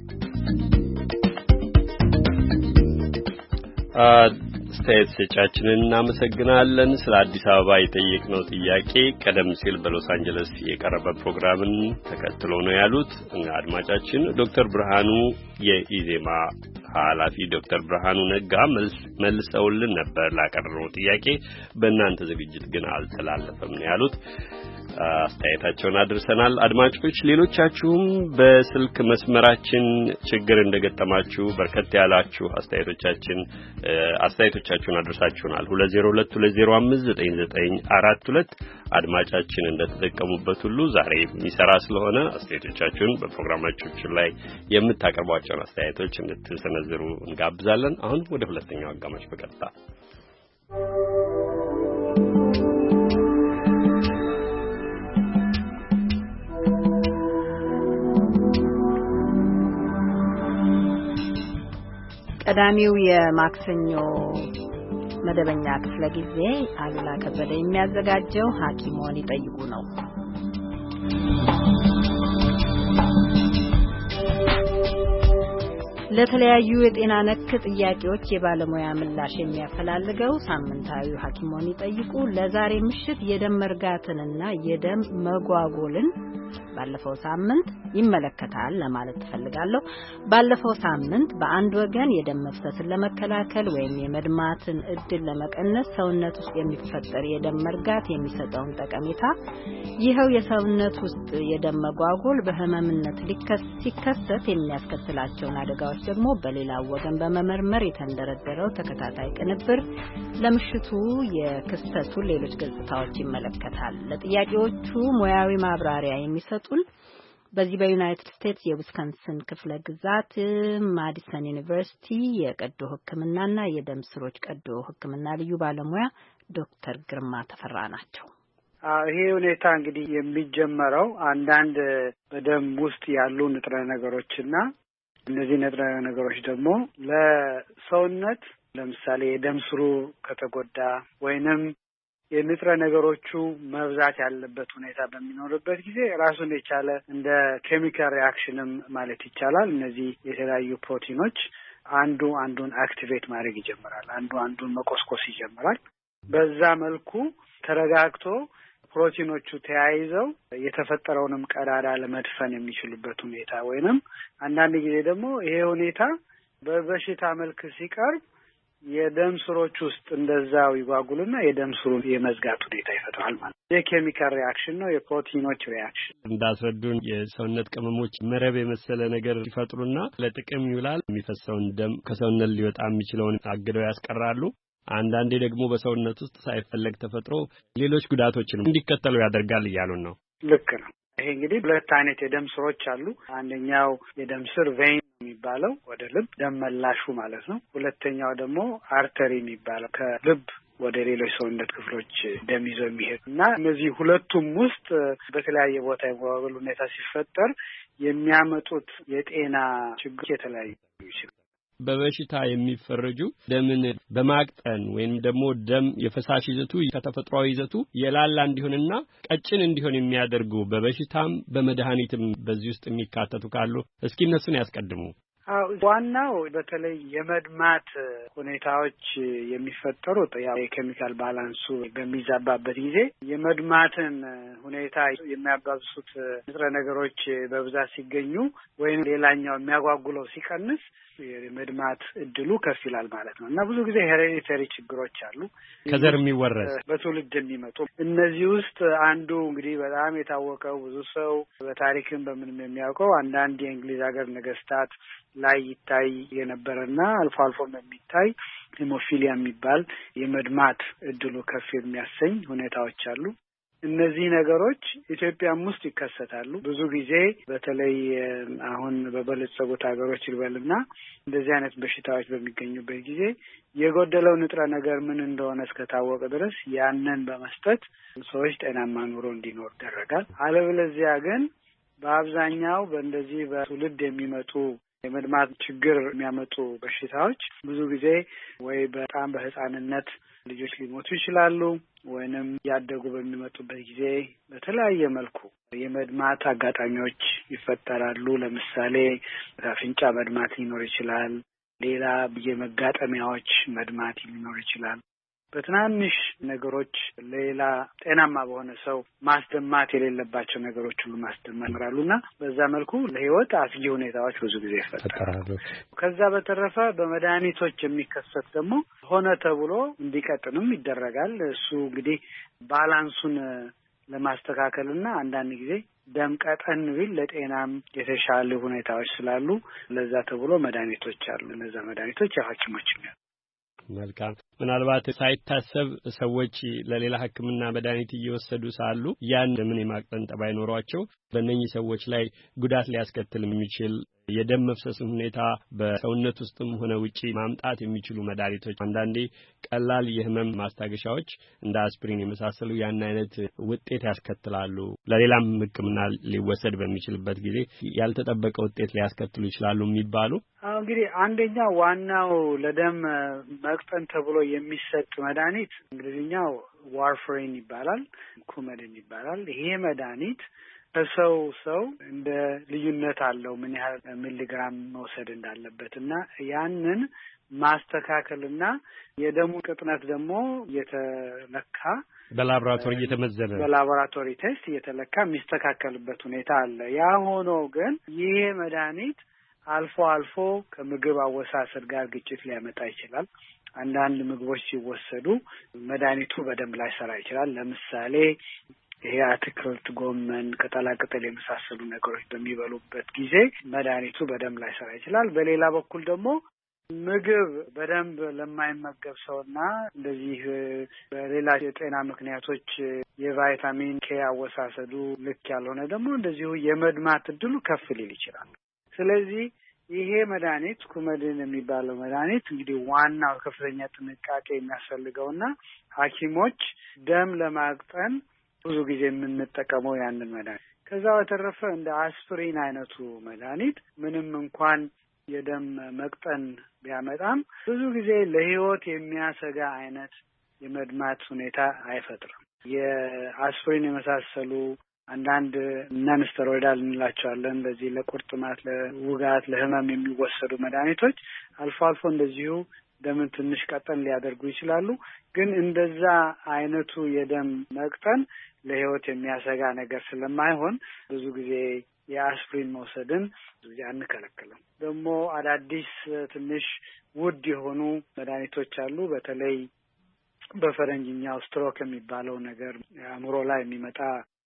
A: አስተያየት ሰጫችንን እናመሰግናለን። ስለ አዲስ አበባ የጠየቅነው ጥያቄ ቀደም ሲል በሎስ አንጀለስ የቀረበ ፕሮግራምን ተከትሎ ነው ያሉት አድማጫችን ዶክተር ብርሃኑ የኢዜማ ኃላፊ ዶክተር ብርሃኑ ነጋ መልሰውልን ነበር ላቀረበው ጥያቄ በእናንተ ዝግጅት ግን አልተላለፈም ነው ያሉት። አስተያየታቸውን አድርሰናል። አድማጮች ሌሎቻችሁም በስልክ መስመራችን ችግር እንደገጠማችሁ በርከት ያላችሁ አስተያየቶቻችን አስተያየቶቻችሁን አድርሳችሁናል። ሁለት ዜሮ ሁለት ሁለት ዜሮ አምስት ዘጠኝ ዘጠኝ አራት ሁለት አድማጫችን እንደተጠቀሙበት ሁሉ ዛሬ የሚሰራ ስለሆነ አስተያየቶቻችሁን በፕሮግራማችን ላይ የምታቀርቧቸውን አስተያየቶች እንድትሰነዝሩ እንጋብዛለን። አሁን ወደ ሁለተኛው አጋማሽ በቀጥታ
C: ቀዳሚው የማክሰኞ መደበኛ ክፍለ ጊዜ አሉላ ከበደ የሚያዘጋጀው ሐኪሞን ይጠይቁ ነው። ለተለያዩ የጤና ነክ ጥያቄዎች የባለሙያ ምላሽ የሚያፈላልገው ሳምንታዊው ሐኪሞን ይጠይቁ ለዛሬ ምሽት የደም መርጋትንና የደም መጓጎልን ባለፈው ሳምንት ይመለከታል ለማለት ተፈልጋለሁ። ባለፈው ሳምንት በአንድ ወገን የደም መፍሰስን ለመከላከል ወይም የመድማትን እድል ለመቀነስ ሰውነት ውስጥ የሚፈጠር የደም መርጋት የሚሰጠውን ጠቀሜታ፣ ይኸው የሰውነት ውስጥ የደም መጓጎል በህመምነት ሲከሰት የሚያስከትላቸውን አደጋዎች ደግሞ በሌላው ወገን በመመርመር የተንደረደረው ተከታታይ ቅንብር ለምሽቱ የክስተቱን ሌሎች ገጽታዎች ይመለከታል። ለጥያቄዎቹ ሙያዊ ማብራሪያ የሚሰጡን በዚህ በዩናይትድ ስቴትስ የዊስኮንሲን ክፍለ ግዛት ማዲሰን ዩኒቨርሲቲ የቀዶ ሕክምናና የደም ስሮች ቀዶ ሕክምና ልዩ ባለሙያ ዶክተር ግርማ ተፈራ ናቸው።
G: ይሄ ሁኔታ እንግዲህ የሚጀመረው አንዳንድ በደም ውስጥ ያሉ ንጥረ ነገሮችና እነዚህ ንጥረ ነገሮች ደግሞ ለሰውነት ለምሳሌ የደም ስሩ ከተጎዳ ወይንም የንጥረ ነገሮቹ መብዛት ያለበት ሁኔታ በሚኖርበት ጊዜ ራሱን የቻለ እንደ ኬሚካል ሪአክሽንም ማለት ይቻላል እነዚህ የተለያዩ ፕሮቲኖች አንዱ አንዱን አክቲቬት ማድረግ ይጀምራል። አንዱ አንዱን መቆስቆስ ይጀምራል። በዛ መልኩ ተረጋግቶ ፕሮቲኖቹ ተያይዘው የተፈጠረውንም ቀዳዳ ለመድፈን የሚችሉበት ሁኔታ ወይንም አንዳንድ ጊዜ ደግሞ ይሄ ሁኔታ በበሽታ መልክ ሲቀርብ የደም ስሮች ውስጥ እንደዛው ይጓጉልና የደም ስሩን የመዝጋት ሁኔታ ይፈጥራል ማለት ነው። የኬሚካል ሪአክሽን ነው፣ የፕሮቲኖች ሪአክሽን።
A: እንዳስረዱን የሰውነት ቅመሞች መረብ የመሰለ ነገር ሲፈጥሩና ለጥቅም ይውላል። የሚፈሰውን ደም ከሰውነት ሊወጣ የሚችለውን አግደው ያስቀራሉ። አንዳንዴ ደግሞ በሰውነት ውስጥ ሳይፈለግ ተፈጥሮ ሌሎች ጉዳቶችን እንዲከተሉ ያደርጋል እያሉን ነው።
G: ልክ ነው። ይሄ እንግዲህ ሁለት አይነት የደም ስሮች አሉ። አንደኛው የደም ስር ቬን የሚባለው ወደ ልብ ደም መላሹ ማለት ነው። ሁለተኛው ደግሞ አርተሪ የሚባለው ከልብ ወደ ሌሎች ሰውነት ክፍሎች ደም ይዞ የሚሄድ እና እነዚህ ሁለቱም ውስጥ በተለያየ ቦታ የመዋበል ሁኔታ ሲፈጠር የሚያመጡት የጤና ችግር የተለያዩ ይችላል።
A: በበሽታ የሚፈረጁ ደምን በማቅጠን ወይም ደግሞ ደም የፈሳሽ ይዘቱ ከተፈጥሯዊ ይዘቱ የላላ እንዲሆንና ቀጭን እንዲሆን የሚያደርጉ በበሽታም በመድኃኒትም በዚህ ውስጥ የሚካተቱ ካሉ እስኪ እነሱን ያስቀድሙ።
G: አዎ ዋናው በተለይ የመድማት ሁኔታዎች የሚፈጠሩት ያው የኬሚካል ባላንሱ በሚዛባበት ጊዜ የመድማትን ሁኔታ የሚያባብሱት ንጥረ ነገሮች በብዛት ሲገኙ ወይም ሌላኛው የሚያጓጉለው ሲቀንስ የመድማት እድሉ ከፍ ይላል ማለት ነው እና ብዙ ጊዜ ሄሬዲተሪ ችግሮች አሉ
A: ከዘር የሚወረስ
G: በትውልድ የሚመጡ እነዚህ ውስጥ አንዱ እንግዲህ በጣም የታወቀው ብዙ ሰው በታሪክም በምንም የሚያውቀው አንዳንድ የእንግሊዝ ሀገር ነገስታት ላይ ይታይ የነበረና አልፎ አልፎም የሚታይ ሄሞፊሊያ የሚባል የመድማት እድሉ ከፍ የሚያሰኝ ሁኔታዎች አሉ። እነዚህ ነገሮች ኢትዮጵያም ውስጥ ይከሰታሉ። ብዙ ጊዜ በተለይ አሁን በበለጸጉት ሀገሮች ይበልና እንደዚህ አይነት በሽታዎች በሚገኙበት ጊዜ የጎደለው ንጥረ ነገር ምን እንደሆነ እስከታወቀ ድረስ ያንን በመስጠት ሰዎች ጤናማ ኑሮ እንዲኖር ይደረጋል። አለበለዚያ ግን በአብዛኛው በእንደዚህ በትውልድ የሚመጡ የመድማት ችግር የሚያመጡ በሽታዎች ብዙ ጊዜ ወይ በጣም በህፃንነት ልጆች ሊሞቱ ይችላሉ ወይንም ያደጉ በሚመጡበት ጊዜ በተለያየ መልኩ የመድማት አጋጣሚዎች ይፈጠራሉ። ለምሳሌ አፍንጫ መድማት ሊኖር ይችላል። ሌላ የመጋጠሚያዎች መድማት ሊኖር ይችላል። በትናንሽ ነገሮች ሌላ ጤናማ በሆነ ሰው ማስደማት የሌለባቸው ነገሮች ሁሉ ማስደማት ይመራሉና በዛ መልኩ ለህይወት አስጊ ሁኔታዎች ብዙ ጊዜ ይፈጠራሉ። ከዛ በተረፈ በመድኃኒቶች የሚከሰት ደግሞ ሆነ ተብሎ እንዲቀጥንም ይደረጋል። እሱ እንግዲህ ባላንሱን ለማስተካከልና አንዳንድ ጊዜ ደም ቀጠን ቢል ለጤናም የተሻለ ሁኔታዎች ስላሉ ለዛ ተብሎ መድኃኒቶች አሉ። እነዛ መድኃኒቶች የሐኪሞች ነው።
A: መልካም። ምናልባት ሳይታሰብ ሰዎች ለሌላ ሕክምና መድኃኒት እየወሰዱ ሳሉ ያን ምን የማቅጠን ጠባይ ኖሯቸው በእነኚህ ሰዎች ላይ ጉዳት ሊያስከትል የሚችል የደም መፍሰስ ሁኔታ በሰውነት ውስጥም ሆነ ውጪ ማምጣት የሚችሉ መድኃኒቶች አንዳንዴ ቀላል የህመም ማስታገሻዎች እንደ አስፕሪን የመሳሰሉ ያን አይነት ውጤት ያስከትላሉ። ለሌላም ሕክምና ሊወሰድ በሚችልበት ጊዜ ያልተጠበቀ ውጤት ሊያስከትሉ ይችላሉ የሚባሉ
G: አሁን እንግዲህ አንደኛ ዋናው ለደም መቅጠን ተብሎ የሚሰጥ መድኃኒት እንግሊዝኛው ዋርፍሬን ይባላል፣ ኩመድን ይባላል። ይሄ መድኃኒት ከሰው ሰው እንደ ልዩነት አለው ምን ያህል ሚሊግራም መውሰድ እንዳለበት እና ያንን ማስተካከልና የደሙ ቅጥነት ደግሞ የተለካ
A: በላቦራቶሪ እየተመዘነ
G: በላቦራቶሪ ቴስት እየተለካ የሚስተካከልበት ሁኔታ አለ። ያ ሆኖ ግን ይሄ መድኃኒት አልፎ አልፎ ከምግብ አወሳሰድ ጋር ግጭት ሊያመጣ ይችላል። አንዳንድ ምግቦች ሲወሰዱ መድኃኒቱ በደንብ ላይሰራ ይችላል። ለምሳሌ ይሄ አትክልት፣ ጎመን፣ ቅጠላቅጠል የመሳሰሉ ነገሮች በሚበሉበት ጊዜ መድኃኒቱ በደንብ ላይሰራ ይችላል። በሌላ በኩል ደግሞ ምግብ በደንብ ለማይመገብ ሰውና እንደዚህ በሌላ የጤና ምክንያቶች የቫይታሚን ኬ አወሳሰዱ ልክ ያልሆነ ደግሞ እንደዚሁ የመድማት እድሉ ከፍ ሊል ይችላል። ስለዚህ ይሄ መድኃኒት ኩመድን የሚባለው መድኃኒት እንግዲህ ዋናው ከፍተኛ ጥንቃቄ የሚያስፈልገውና ሐኪሞች ደም ለማቅጠን ብዙ ጊዜ የምንጠቀመው ያንን መድኃኒት። ከዛ በተረፈ እንደ አስፕሪን አይነቱ መድኃኒት ምንም እንኳን የደም መቅጠን ቢያመጣም ብዙ ጊዜ ለህይወት የሚያሰጋ አይነት የመድማት ሁኔታ አይፈጥርም። የአስፕሪን የመሳሰሉ አንዳንድ ነን ስቴሮይዳል እንላቸዋለን እንደዚህ ለቁርጥማት፣ ለውጋት፣ ለህመም የሚወሰዱ መድኃኒቶች አልፎ አልፎ እንደዚሁ ደምን ትንሽ ቀጠን ሊያደርጉ ይችላሉ። ግን እንደዛ አይነቱ የደም መቅጠን ለህይወት የሚያሰጋ ነገር ስለማይሆን ብዙ ጊዜ የአስፕሪን መውሰድን ብዙ ጊዜ አንከለክልም። ደግሞ አዳዲስ ትንሽ ውድ የሆኑ መድኃኒቶች አሉ። በተለይ በፈረንጅኛው ስትሮክ የሚባለው ነገር አእምሮ ላይ የሚመጣ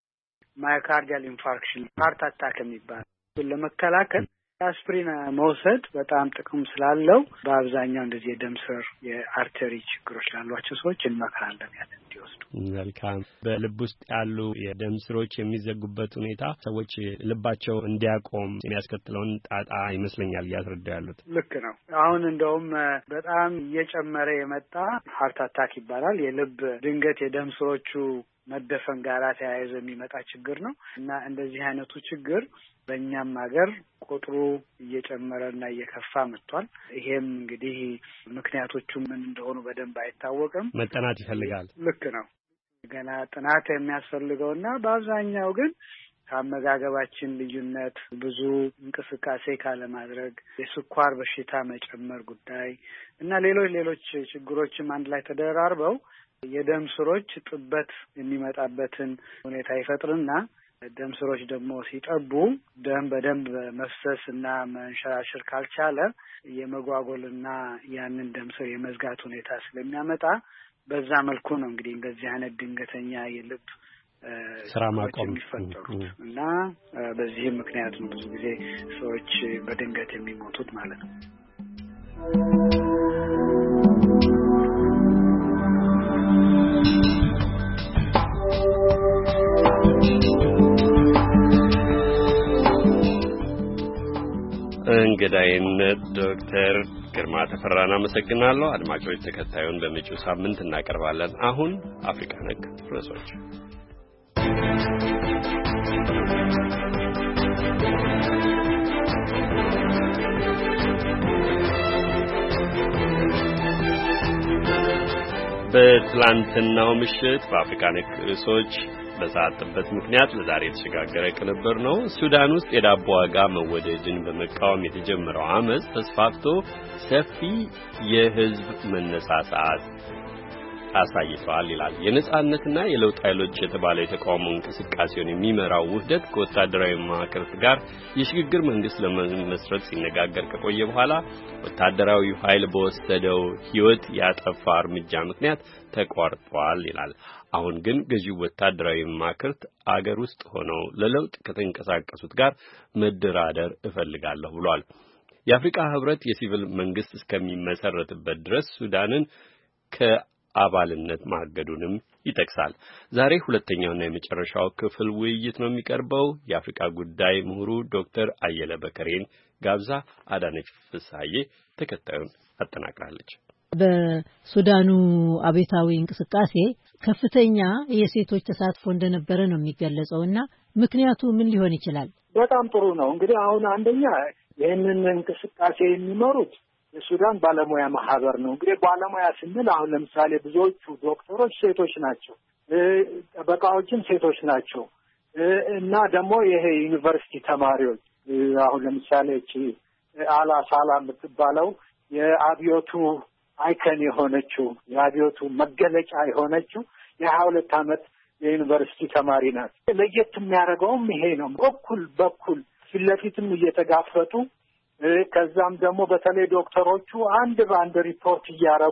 G: ማዮካርዲያል ኢንፋርክሽን ሃርት አታክ የሚባል ለመከላከል አስፕሪን መውሰድ በጣም ጥቅም ስላለው በአብዛኛው እንደዚህ የደም ስር የአርተሪ ችግሮች ላሏቸው ሰዎች እንመክራለን ያንን እንዲወስዱ።
A: መልካም። በልብ ውስጥ ያሉ የደም ስሮች የሚዘጉበት ሁኔታ ሰዎች ልባቸው እንዲያቆም የሚያስከትለውን ጣጣ ይመስለኛል እያስረዳ ያሉት።
G: ልክ ነው። አሁን እንደውም በጣም እየጨመረ የመጣ ሃርት አታክ ይባላል። የልብ ድንገት የደም ስሮቹ መደፈን ጋራ ተያይዞ የሚመጣ ችግር ነው እና እንደዚህ አይነቱ ችግር በእኛም ሀገር ቁጥሩ እየጨመረና እየከፋ መጥቷል። ይሄም እንግዲህ ምክንያቶቹ ምን እንደሆኑ በደንብ አይታወቅም።
A: መጠናት ይፈልጋል።
G: ልክ ነው። ገና ጥናት የሚያስፈልገውና በአብዛኛው ግን ከአመጋገባችን ልዩነት፣ ብዙ እንቅስቃሴ ካለማድረግ፣ የስኳር በሽታ መጨመር ጉዳይ እና ሌሎች ሌሎች ችግሮችም አንድ ላይ ተደራርበው የደም ስሮች ጥበት የሚመጣበትን ሁኔታ ይፈጥርና ደም ስሮች ደግሞ ሲጠቡ ደም በደንብ መፍሰስ እና መንሸራሸር ካልቻለ የመጓጎልና ያንን ደም ስር የመዝጋት ሁኔታ ስለሚያመጣ በዛ መልኩ ነው እንግዲህ እንደዚህ አይነት ድንገተኛ የልብ
A: ስራ ማቆም
G: የሚፈጠሩት እና በዚህ ምክንያት ነው ብዙ ጊዜ ሰዎች በድንገት የሚሞቱት ማለት ነው።
A: እንግዳዬን ዶክተር ግርማ ተፈራን አመሰግናለሁ። አድማጮች ተከታዩን በመጪው ሳምንት እናቀርባለን። አሁን አፍሪካ ነክ ርዕሶች። በትላንትናው ምሽት በአፍሪካ ነክ ርዕሶች በሰዓትበት ምክንያት ለዛሬ የተሸጋገረ ቅንብር ነው። ሱዳን ውስጥ የዳቦ ዋጋ መወደድን በመቃወም የተጀመረው አመጽ ተስፋፍቶ ሰፊ የህዝብ መነሳሳት አሳይቷል ይላል። የነጻነትና የለውጥ ኃይሎች የተባለው የተቃውሞ እንቅስቃሴውን የሚመራው ውህደት ከወታደራዊ ማዕከላት ጋር የሽግግር መንግስት ለመመስረት ሲነጋገር ከቆየ በኋላ ወታደራዊ ኃይል በወሰደው ህይወት ያጠፋ እርምጃ ምክንያት ተቋርጧል ይላል። አሁን ግን ገዢው ወታደራዊ ማዕከላት አገር ውስጥ ሆነው ለለውጥ ከተንቀሳቀሱት ጋር መደራደር እፈልጋለሁ ብሏል። የአፍሪካ ህብረት የሲቪል መንግስት እስከሚመሰረትበት ድረስ ሱዳንን ከአባልነት ማገዱንም ይጠቅሳል። ዛሬ ሁለተኛውና የመጨረሻው ክፍል ውይይት ነው የሚቀርበው። የአፍሪካ ጉዳይ ምሁሩ ዶክተር አየለ በከሬን ጋብዛ አዳነች ፍስሐዬ ተከታዩን አጠናቅራለች።
F: በሱዳኑ አብዮታዊ እንቅስቃሴ ከፍተኛ የሴቶች ተሳትፎ እንደነበረ ነው የሚገለጸውና ምክንያቱ ምን ሊሆን ይችላል?
P: በጣም ጥሩ ነው። እንግዲህ አሁን አንደኛ ይህንን እንቅስቃሴ የሚመሩት የሱዳን ባለሙያ ማህበር ነው። እንግዲህ ባለሙያ ስንል አሁን ለምሳሌ ብዙዎቹ ዶክተሮች ሴቶች ናቸው፣ ጠበቃዎችም ሴቶች ናቸው እና ደግሞ ይሄ ዩኒቨርሲቲ ተማሪዎች አሁን ለምሳሌ እቺ አላ ሳላ የምትባለው የአብዮቱ አይከን የሆነችው የአብዮቱ መገለጫ የሆነችው የሀያ ሁለት ዓመት የዩኒቨርሲቲ ተማሪ ናት። ለየት የሚያደርገውም ይሄ ነው። በኩል በኩል ፊት ለፊትም እየተጋፈጡ ከዛም ደግሞ በተለይ ዶክተሮቹ አንድ በአንድ ሪፖርት እያረጉ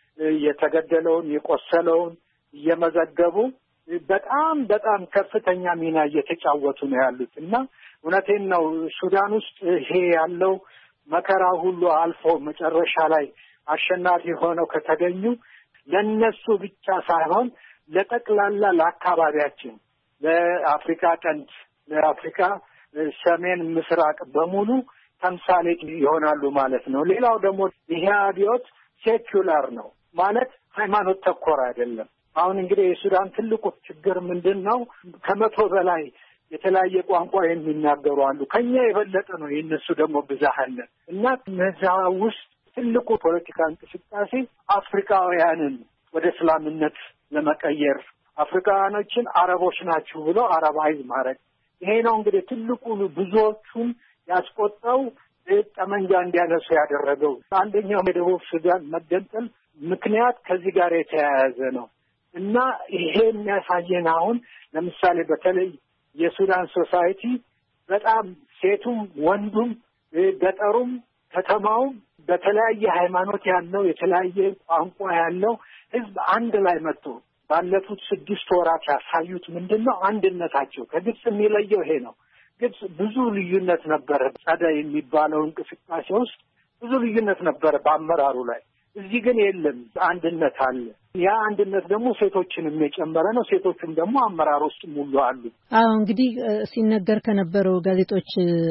P: የተገደለውን የቆሰለውን እየመዘገቡ በጣም በጣም ከፍተኛ ሚና እየተጫወቱ ነው ያሉት እና እውነቴን ነው ሱዳን ውስጥ ይሄ ያለው መከራ ሁሉ አልፎ መጨረሻ ላይ አሸናፊ ሆነው ከተገኙ ለነሱ ብቻ ሳይሆን ለጠቅላላ ለአካባቢያችን ለአፍሪካ ቀንድ ለአፍሪካ ሰሜን ምስራቅ በሙሉ ተምሳሌት ይሆናሉ ማለት ነው። ሌላው ደግሞ ይሄ አብዮት ሴኩላር ነው ማለት ሃይማኖት ተኮር አይደለም። አሁን እንግዲህ የሱዳን ትልቁ ችግር ምንድን ነው? ከመቶ በላይ የተለያየ ቋንቋ የሚናገሩ አሉ። ከኛ የበለጠ ነው የነሱ ደግሞ ብዛሃነት እና እነዛ ውስጥ ትልቁ ፖለቲካ እንቅስቃሴ አፍሪካውያንን ወደ እስላምነት ለመቀየር አፍሪካውያኖችን አረቦች ናችሁ ብሎ አረባይዝ ማድረግ ይሄ ነው እንግዲህ ትልቁ ብዙዎቹን ያስቆጣው ጠመንጃ እንዲያነሱ ያደረገው። አንደኛው የደቡብ ሱዳን መገንጠል ምክንያት ከዚህ ጋር የተያያዘ ነው እና ይሄ የሚያሳየን አሁን ለምሳሌ በተለይ የሱዳን ሶሳይቲ በጣም ሴቱም ወንዱም ገጠሩም ከተማውም በተለያየ ሃይማኖት ያለው የተለያየ ቋንቋ ያለው ህዝብ አንድ ላይ መጥቶ ባለፉት ስድስት ወራት ያሳዩት ምንድነው? አንድነታቸው። ከግብጽ የሚለየው ይሄ ነው። ግብጽ ብዙ ልዩነት ነበረ። ጸዳ የሚባለው እንቅስቃሴ ውስጥ ብዙ ልዩነት ነበረ በአመራሩ ላይ። እዚህ ግን የለም፣ አንድነት አለ። ያ አንድነት ደግሞ ሴቶችንም የጨመረ ነው። ሴቶችም ደግሞ አመራር ውስጥ ሙሉ አሉ።
F: አዎ እንግዲህ ሲነገር ከነበረው ጋዜጦች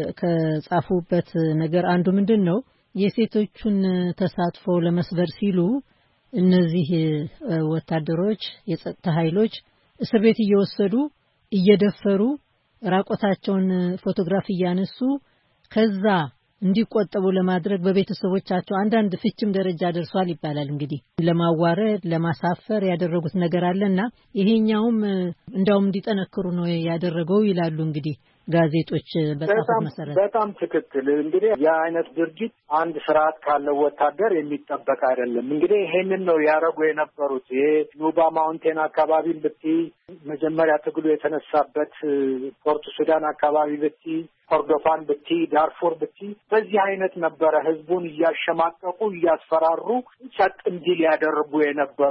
F: ከጻፉበት ነገር አንዱ ምንድነው የሴቶቹን ተሳትፎ ለመስበር ሲሉ እነዚህ ወታደሮች የጸጥታ ኃይሎች እስር ቤት እየወሰዱ እየደፈሩ ራቆታቸውን ፎቶግራፍ እያነሱ ከዛ እንዲቆጠቡ ለማድረግ በቤተሰቦቻቸው አንዳንድ ፍችም ደረጃ ደርሷል ይባላል። እንግዲህ ለማዋረድ ለማሳፈር ያደረጉት ነገር አለና ይሄኛውም እንዳውም እንዲጠነክሩ ነው ያደረገው ይላሉ እንግዲህ ጋዜጦች በጻፉት መሰረት።
P: በጣም ትክክል። እንግዲህ የአይነት ድርጊት አንድ ስርዓት ካለው ወታደር የሚጠበቅ አይደለም። እንግዲህ ይሄንን ነው ያረጉ የነበሩት። ይሄ ኑባ ማውንቴን አካባቢ ብትይ መጀመሪያ ትግሉ የተነሳበት ፖርት ሱዳን አካባቢ ብትይ፣ ኮርዶፋን ብትይ፣ ዳርፉር ብትይ በዚህ አይነት ነበረ ህዝቡን እያሸማቀቁ እያስፈራሩ ጸጥ እንዲል ያደርጉ የነበሩት።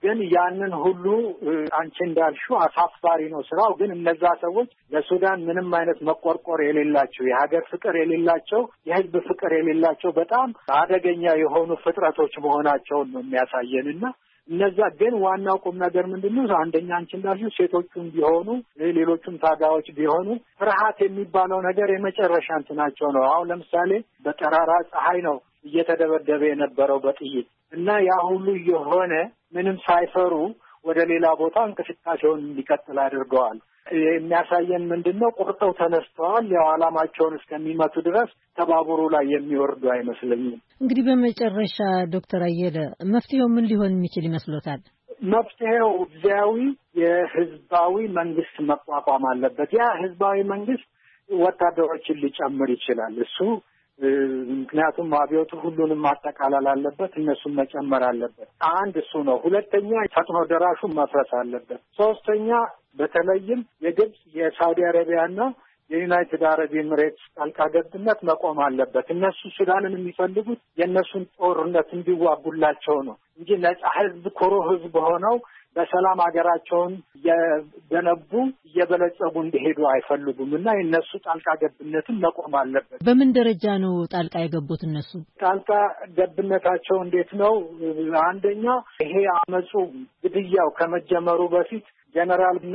P: ግን ያንን ሁሉ አንቺ እንዳልሽው አሳፋሪ ነው ስራው። ግን እነዛ ሰዎች ለሱዳን ምንም አይነት መቆርቆር የሌላቸው፣ የሀገር ፍቅር የሌላቸው፣ የህዝብ ፍቅር የሌላቸው በጣም አደገኛ የሆኑ ፍጥረቶች መሆናቸውን ነው የሚያሳየንና እነዛ ግን ዋናው ቁም ነገር ምንድነው? አንደኛ አንቺ እንዳልሽው ሴቶቹም ቢሆኑ ሌሎቹም ታጋዮች ቢሆኑ ፍርሃት የሚባለው ነገር የመጨረሻ እንትናቸው ነው። አሁን ለምሳሌ በጠራራ ፀሐይ ነው እየተደበደበ የነበረው በጥይት እና ያ ሁሉ የሆነ ምንም ሳይፈሩ ወደ ሌላ ቦታ እንቅስቃሴውን እንዲቀጥል አድርገዋል። የሚያሳየን ምንድነው? ቁርጠው ተነስተዋል። ያው ዓላማቸውን እስከሚመቱ ድረስ ተባብሩ ላይ የሚወርዱ አይመስለኝም።
F: እንግዲህ በመጨረሻ ዶክተር አየለ መፍትሄው ምን ሊሆን የሚችል ይመስሎታል?
P: መፍትሄው ጊዜያዊ የህዝባዊ መንግስት መቋቋም አለበት። ያ ህዝባዊ መንግስት ወታደሮችን ሊጨምር ይችላል እሱ ምክንያቱም አብዮቱ ሁሉንም ማጠቃለል አለበት፣ እነሱም መጨመር አለበት። አንድ እሱ ነው። ሁለተኛ ፈጥኖ ደራሹ መፍረስ አለበት። ሶስተኛ በተለይም የግብጽ የሳውዲ አረቢያና የዩናይትድ አረብ ኤሚሬትስ ጣልቃ ገብነት መቆም አለበት። እነሱ ሱዳንን የሚፈልጉት የእነሱን ጦርነት እንዲዋጉላቸው ነው እንጂ ነጻ ህዝብ ኮሮ ህዝብ ሆነው በሰላም ሀገራቸውን እየገነቡ እየበለጸጉ እንዲሄዱ አይፈልጉም እና የእነሱ ጣልቃ ገብነትን መቆም አለበት።
F: በምን ደረጃ ነው ጣልቃ የገቡት እነሱ? ጣልቃ
P: ገብነታቸው እንዴት ነው? አንደኛ ይሄ አመጹ ግድያው ከመጀመሩ በፊት ጀነራልና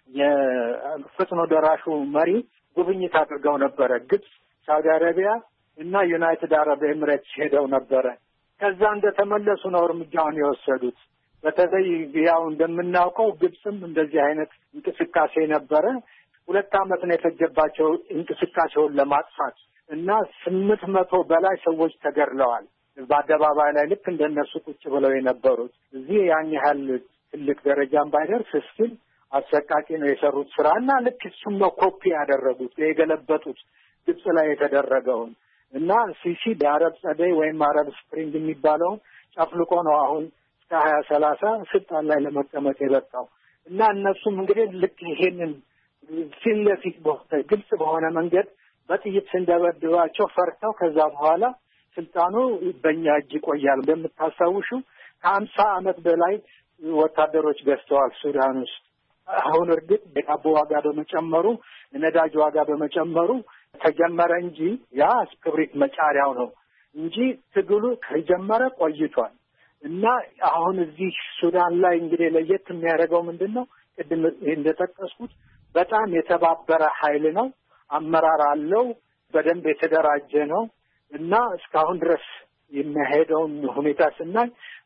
P: የፈጥኖ ደራሹ መሪ ጉብኝት አድርገው ነበረ። ግብጽ፣ ሳውዲ አረቢያ እና ዩናይትድ አረብ ኤሚሬትስ ሄደው ነበረ። ከዛ እንደተመለሱ ነው እርምጃውን የወሰዱት። በተለይ ያው እንደምናውቀው ግብጽም እንደዚህ አይነት እንቅስቃሴ ነበረ። ሁለት ዓመት ነው የፈጀባቸው እንቅስቃሴውን ለማጥፋት እና ስምንት መቶ በላይ ሰዎች ተገድለዋል በአደባባይ ላይ ልክ እንደነሱ ቁጭ ብለው የነበሩት። እዚህ ያን ያህል ትልቅ ደረጃም ባይደርስ እስቲል አሰቃቂ ነው የሰሩት ስራ እና ልክ እሱም ነው ኮፒ ያደረጉት የገለበጡት ግብጽ ላይ የተደረገውን እና ሲሲ የአረብ ጸደይ ወይም አረብ ስፕሪንግ የሚባለውን ጨፍልቆ ነው አሁን ሀያ ሰላሳ ስልጣን ላይ ለመቀመጥ የበቃው እና እነሱም እንግዲህ ልክ ይሄንን ፊት ለፊት ግልጽ በሆነ መንገድ በጥይት ስንደበድባቸው ፈርተው ከዛ በኋላ ስልጣኑ በእኛ እጅ ይቆያል። እንደምታስታውሹ ከሀምሳ ዓመት በላይ ወታደሮች ገዝተዋል ሱዳን ውስጥ። አሁን እርግጥ የዳቦ ዋጋ በመጨመሩ ነዳጅ ዋጋ በመጨመሩ ተጀመረ እንጂ ያ ክብሪት መጫሪያው ነው እንጂ ትግሉ ከጀመረ ቆይቷል። እና አሁን እዚህ ሱዳን ላይ እንግዲህ ለየት የሚያደርገው ምንድን ነው? ቅድም እንደጠቀስኩት በጣም የተባበረ ኃይል ነው። አመራር አለው። በደንብ የተደራጀ ነው እና እስካሁን ድረስ የሚያሄደውን ሁኔታ ስናይ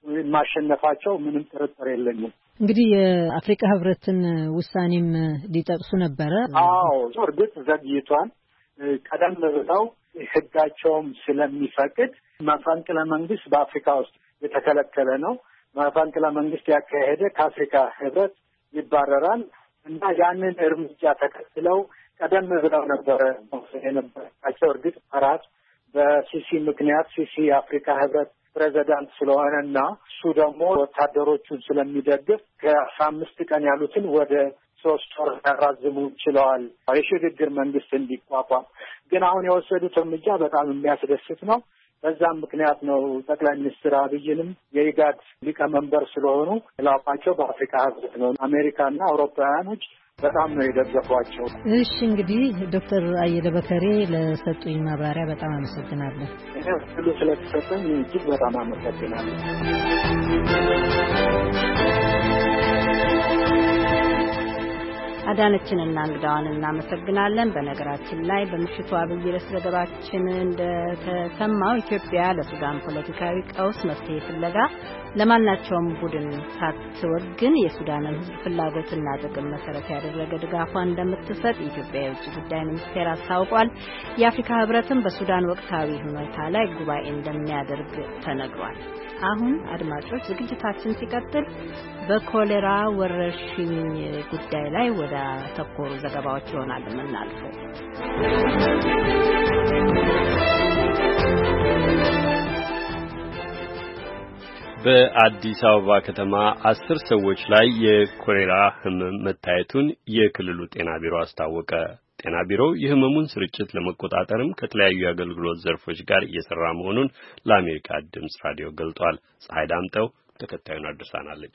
P: ማሸነፋቸው ምንም ጥርጥር የለኝም።
F: እንግዲህ የአፍሪካ ህብረትን ውሳኔም ሊጠቅሱ ነበረ።
P: አዎ እርግጥ ዘግይቷል። ቀደም ብለው ህጋቸውም ስለሚፈቅድ መፈንቅለ መንግስት በአፍሪካ ውስጥ የተከለከለ ነው። መፈንቅለ መንግስት ያካሄደ ከአፍሪካ ህብረት ይባረራል እና ያንን እርምጃ ተከትለው ቀደም ብለው ነበረ የነበራቸው። እርግጥ አራት በሲሲ ምክንያት ሲሲ የአፍሪካ ህብረት ፕሬዚዳንት ስለሆነና እሱ ደግሞ ወታደሮቹን ስለሚደግፍ ከአስራ አምስት ቀን ያሉትን ወደ ሶስት ወር ያራዝሙ ችለዋል የሽግግር መንግስት እንዲቋቋም። ግን አሁን የወሰዱት እርምጃ በጣም የሚያስደስት ነው። በዛም ምክንያት ነው ጠቅላይ ሚኒስትር አብይንም የኢጋድ ሊቀመንበር ስለሆኑ ላፋቸው በአፍሪካ ህብረት ነው። አሜሪካና አውሮፓውያኖች በጣም ነው የደገፏቸው።
F: እሺ እንግዲህ ዶክተር አየለ በከሬ ለሰጡኝ ማብራሪያ በጣም አመሰግናለሁ።
P: እኔ ሁሉ ስለተሰጠኝ እጅግ በጣም አመሰግናለሁ።
C: አዳነችንና እንግዳዋን እናመሰግናለን። በነገራችን ላይ በምሽቱ አብይ ርዕስ ዘገባችን እንደተሰማው ኢትዮጵያ ለሱዳን ፖለቲካዊ ቀውስ መፍትሄ ፍለጋ ለማናቸውም ቡድን ሳትወግን የሱዳንን ሕዝብ ፍላጎትና ጥቅም መሰረት ያደረገ ድጋፏን እንደምትሰጥ የኢትዮጵያ የውጭ ጉዳይ ሚኒስቴር አስታውቋል። የአፍሪካ ህብረትም በሱዳን ወቅታዊ ሁኔታ ላይ ጉባኤ እንደሚያደርግ ተነግሯል። አሁን አድማጮች ዝግጅታችን ሲቀጥል በኮሌራ ወረርሽኝ ጉዳይ ላይ ወደ ተኮሩ ዘገባዎች ይሆናል የምናልፈው።
A: በአዲስ አበባ ከተማ አስር ሰዎች ላይ የኮሌራ ህመም መታየቱን የክልሉ ጤና ቢሮ አስታወቀ። ጤና ቢሮው የህመሙን ስርጭት ለመቆጣጠርም ከተለያዩ የአገልግሎት ዘርፎች ጋር እየሰራ መሆኑን ለአሜሪካ ድምጽ ራዲዮ ገልጧል። ፀሐይ ዳምጠው ተከታዩን አድርሳናለች።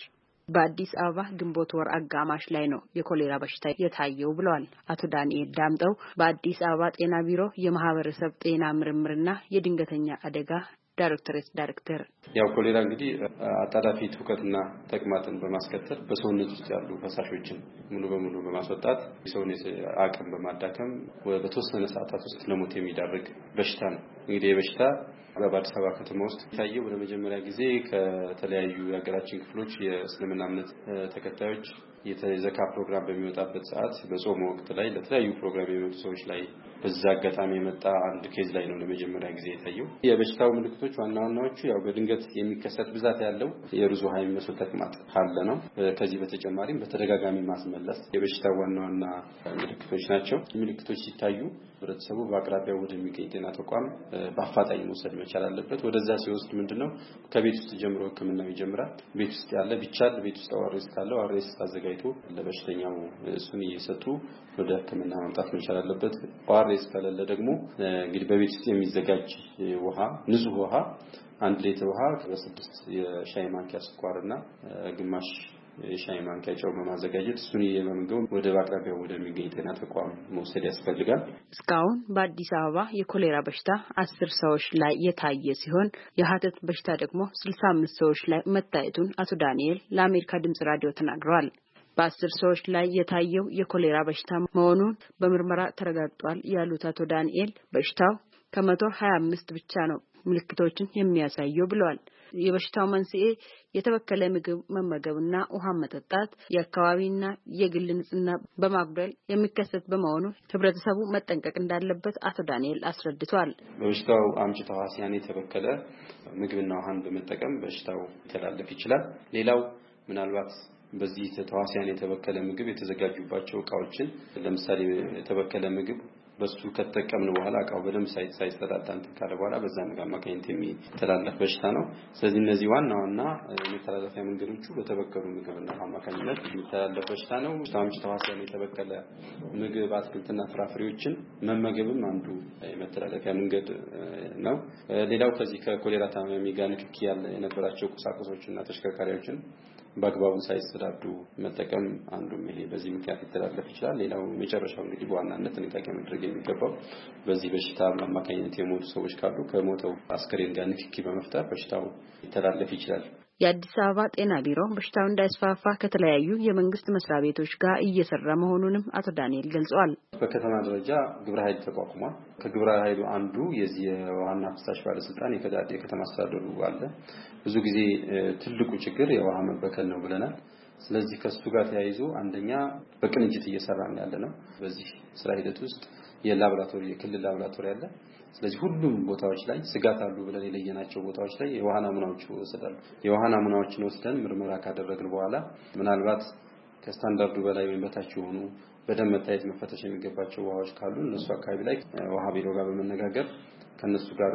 F: በአዲስ አበባ ግንቦት ወር አጋማሽ ላይ ነው የኮሌራ በሽታ የታየው ብለዋል አቶ ዳንኤል ዳምጠው በአዲስ አበባ ጤና ቢሮ የማህበረሰብ ጤና ምርምርና የድንገተኛ አደጋ ዳይሬክተር ዳይሬክተር
Q: ያው ኮሌራ እንግዲህ አጣዳፊ ትውከትና ተቅማጥን በማስከተል በሰውነት ውስጥ ያሉ ፈሳሾችን ሙሉ በሙሉ በማስወጣት የሰውነት አቅም በማዳከም በተወሰነ ሰዓታት ውስጥ ለሞት የሚዳርግ በሽታ ነው። እንግዲህ የበሽታ በአዲስ አበባ ከተማ ውስጥ ታየው ለመጀመሪያ ጊዜ ከተለያዩ የሀገራችን ክፍሎች የእስልምና እምነት ተከታዮች የተዘካ ፕሮግራም በሚወጣበት ሰዓት በጾም ወቅት ላይ ለተለያዩ ፕሮግራም የሚወጡ ሰዎች ላይ በዛ አጋጣሚ የመጣ አንድ ኬዝ ላይ ነው ለመጀመሪያ ጊዜ የታየው። የበሽታው ምልክቶች ዋና ዋናዎቹ ያው በድንገት የሚከሰት ብዛት ያለው የሩዝ ውሃ የሚመስል ተቅማጥ ካለ ነው። ከዚህ በተጨማሪም በተደጋጋሚ ማስመለስ የበሽታው ዋና ዋና ምልክቶች ናቸው። ምልክቶች ሲታዩ ህብረተሰቡ በአቅራቢያው ወደሚገኝ ጤና ተቋም በአፋጣኝ መውሰድ መቻል አለበት። ወደዛ ሲወስድ ምንድነው ከቤት ውስጥ ጀምሮ ህክምናው ይጀምራል። ቤት ውስጥ ያለ ቢቻል ቤት ውስጥ አዋሬስ ካለው አዋሬስ ታዘጋጅቶ ለበሽተኛው እሱን እየሰጡ ወደ ህክምና ማምጣት መቻል አለበት። አዋሬስ ከሌለ ደግሞ እንግዲህ በቤት ውስጥ የሚዘጋጅ ውሃ ንጹህ ውሃ አንድ ሊትር ውሃ ከስድስት የሻይ ማንኪያ ስኳርና ግማሽ የሻይ ማንኪያ ጨው በማዘጋጀት እሱን የመመገብ ወደ አቅራቢያው ወደሚገኝ ጤና ተቋም መውሰድ ያስፈልጋል።
F: እስካሁን በአዲስ አበባ የኮሌራ በሽታ አስር ሰዎች ላይ የታየ ሲሆን የሀተት በሽታ ደግሞ ስልሳ አምስት ሰዎች ላይ መታየቱን አቶ ዳንኤል ለአሜሪካ ድምጽ ራዲዮ ተናግረዋል። በአስር ሰዎች ላይ የታየው የኮሌራ በሽታ መሆኑን በምርመራ ተረጋግጧል ያሉት አቶ ዳንኤል በሽታው ከመቶ ሀያ አምስት ብቻ ነው ምልክቶችን የሚያሳየው ብለዋል። የበሽታው መንስኤ የተበከለ ምግብ መመገብና ውሃ መጠጣት የአካባቢና የግል ንጽህና በማጉደል የሚከሰት በመሆኑ ህብረተሰቡ መጠንቀቅ እንዳለበት አቶ ዳንኤል አስረድቷል።
Q: በሽታው አምጪ ተዋሲያን የተበከለ ምግብና ውሃን በመጠቀም በሽታው ሊተላለፍ ይችላል። ሌላው ምናልባት በዚህ ተዋሲያን የተበከለ ምግብ የተዘጋጁባቸው እቃዎችን ለምሳሌ የተበከለ ምግብ በሱ ከተጠቀምን በኋላ እቃው በደንብ ሳይጸዳዳ እንትን ካለ በኋላ በዛ ምግብ አማካኝነት የሚተላለፍ በሽታ ነው። ስለዚህ እነዚህ ዋና ዋና የተላለፊያ መንገዶቹ በተበከሉ ምግብና አማካኝነት የሚተላለፍ በሽታ ነው። አምጪ ተዋሲያን የተበከለ ምግብ አትክልትና ፍራፍሬዎችን መመገብም አንዱ የመተላለፊያ መንገድ ነው። ሌላው ከዚህ ከኮሌራ ታማሚ ጋር ንክኪ ያለ የነበራቸው ቁሳቁሶችና ተሽከርካሪዎችን በአግባቡ ሳይጸዳዱ መጠቀም አንዱም ይሄ በዚህ ምክንያት ይተላለፍ ይችላል። ሌላው መጨረሻው እንግዲህ በዋናነት ጥንቃቄ ማድረግ የሚገባው በዚህ በሽታ አማካኝነት የሞቱ ሰዎች ካሉ ከሞተው አስከሬን ጋር ንክኪ በመፍጠር በሽታው ይተላለፍ ይችላል።
F: የአዲስ አበባ ጤና ቢሮ በሽታው እንዳይስፋፋ ከተለያዩ የመንግስት መስሪያ ቤቶች ጋር እየሰራ መሆኑንም አቶ ዳንኤል ገልጸዋል።
Q: በከተማ ደረጃ ግብረ ኃይል ተቋቁሟል። ከግብረ ኃይሉ አንዱ የዚህ የዋና ፍሳሽ ባለስልጣን የከተማ አስተዳደሩ አለ። ብዙ ጊዜ ትልቁ ችግር የውሃ መበከል ነው ብለናል። ስለዚህ ከሱ ጋር ተያይዞ አንደኛ በቅንጅት እየሰራን ያለ ነው። በዚህ ስራ ሂደት ውስጥ የላቦራቶሪ የክልል ላቦራቶሪ አለ። ስለዚህ ሁሉም ቦታዎች ላይ ስጋት አሉ ብለን የለየናቸው ቦታዎች ላይ የውሃ ናሙናዎች ወሰዳሉ። የውሃ ናሙናዎችን ወስደን ምርመራ ካደረግን በኋላ ምናልባት ከስታንዳርዱ በላይ ወይም በታች የሆኑ በደም መታየት መፈተሽ የሚገባቸው ውሃዎች ካሉ እነሱ አካባቢ ላይ ውሃ ቢሮ ጋር በመነጋገር ከነሱ ጋር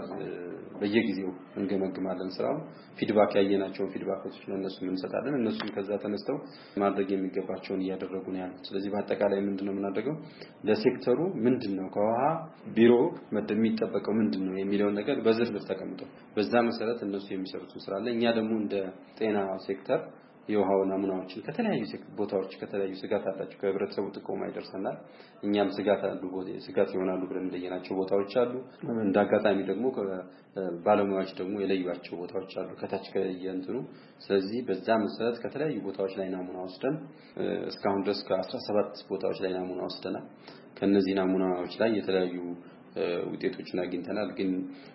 Q: በየጊዜው እንገመግማለን። ስራው ፊድባክ ያየናቸው ፊድባኮች ለነሱ እንሰጣለን። እነሱም ከዛ ተነስተው ማድረግ የሚገባቸውን እያደረጉ ነው ያሉት። ስለዚህ በአጠቃላይ ምንድነው የምናደርገው ለሴክተሩ ምንድነው ከውሃ ቢሮ የሚጠበቀው ምንድነው የሚለውን ነገር በዝርዝር ተቀምጦ በዛ መሰረት እነሱ የሚሰሩት ስራ አለ። እኛ ደግሞ እንደ ጤና ሴክተር የውሃው ናሙናዎችን ከተለያዩ ቦታዎች ከተለያዩ ስጋት አላቸው ከህብረተሰቡ ጥቆማ ይደርሰናል። እኛም ስጋት አሉ ስጋት ይሆናሉ ብለን እንደየናቸው ቦታዎች አሉ። እንዳጋጣሚ ደግሞ ባለሙያዎች ደግሞ የለዩዋቸው ቦታዎች አሉ ከታች ከየእንትኑ። ስለዚህ በዛ መሰረት ከተለያዩ ቦታዎች ላይ ናሙና ወስደን እስካሁን ድረስ ከአስራ ሰባት ቦታዎች ላይ ናሙና ወስደናል። ከነዚህ ናሙናዎች ላይ የተለያዩ ውጤቶችን አግኝተናል። ግን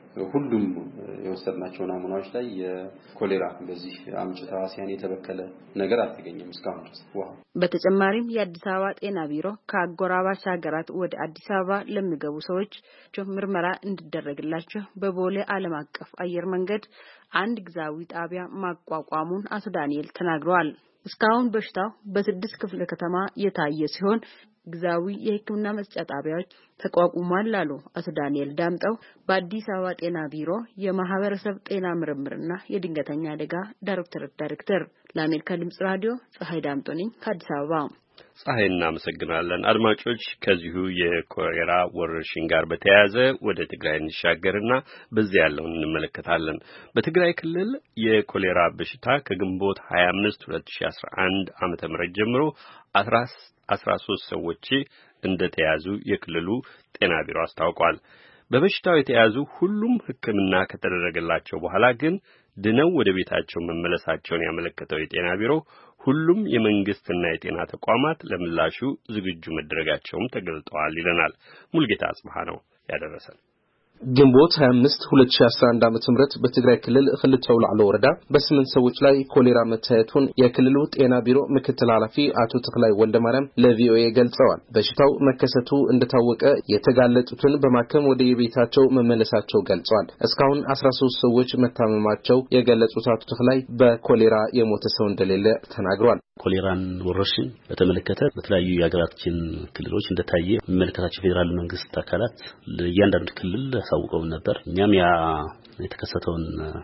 Q: ሁሉም የወሰድናቸው ናሙናዎች ላይ የኮሌራ በዚህ አምጪ ተዋሲያን የተበከለ ነገር አልተገኘም እስካሁን ድረስ። ዋው
F: በተጨማሪም የአዲስ አበባ ጤና ቢሮ ከአጎራባች ሀገራት ወደ አዲስ አበባ ለሚገቡ ሰዎች ምርመራ እንዲደረግላቸው በቦሌ ዓለም አቀፍ አየር መንገድ አንድ ግዛዊ ጣቢያ ማቋቋሙን አቶ ዳንኤል ተናግረዋል። እስካሁን በሽታው በስድስት ክፍለ ከተማ የታየ ሲሆን ግዛዊ የሕክምና መስጫ ጣቢያዎች ተቋቁሟል ላሉ አቶ ዳንኤል ዳምጠው በአዲስ አበባ ጤና ቢሮ የማህበረሰብ ጤና ምርምርና የድንገተኛ አደጋ ዳይሬክተር ዳይሬክተር ለአሜሪካ ድምጽ ራዲዮ ፀሐይ ዳምጦ ነኝ ከአዲስ አበባ።
A: ፀሐይ እናመሰግናለን። አድማጮች ከዚሁ የኮሌራ ወረርሽኝ ጋር በተያያዘ ወደ ትግራይ እንሻገርና በዚያ ያለውን እንመለከታለን። በትግራይ ክልል የኮሌራ በሽታ ከግንቦት ሀያ አምስት ሁለት ሺህ አስራ አንድ ዓመተ ምህረት ጀምሮ አስራ ሶስት ሰዎች እንደተያዙ የክልሉ ጤና ቢሮ አስታውቋል። በበሽታው የተያዙ ሁሉም ሕክምና ከተደረገላቸው በኋላ ግን ድነው ወደ ቤታቸው መመለሳቸውን ያመለከተው የጤና ቢሮ ሁሉም የመንግስትና የጤና ተቋማት ለምላሹ ዝግጁ መድረጋቸውም ተገልጠዋል ይለናል። ሙልጌታ አጽባህ ነው ያደረሰን።
R: ግንቦት ሀያ አምስት ሁለት ሺህ አስራ አንድ ዓመተ ምህረት በትግራይ ክልል ክልተ አውላዕሎ ወረዳ በስምንት ሰዎች ላይ ኮሌራ መታየቱን የክልሉ ጤና ቢሮ ምክትል ኃላፊ አቶ ተክላይ ወልደማርያም ለቪኦኤ ገልጸዋል። በሽታው መከሰቱ እንደታወቀ የተጋለጡትን በማከም ወደ የቤታቸው መመለሳቸው ገልጸዋል። እስካሁን አስራ ሶስት ሰዎች መታመማቸው የገለጹት አቶ ተክላይ በኮሌራ የሞተ ሰው እንደሌለ ተናግሯል።
S: ኮሌራን ወረርሽኝ በተመለከተ በተለያዩ የሀገራችን ክልሎች እንደታየ የሚመለከታቸው ፌዴራል መንግስት አካላት ለእያንዳንዱ ክልል አሳውቀው ነበር። እኛም ያ የተከሰተውን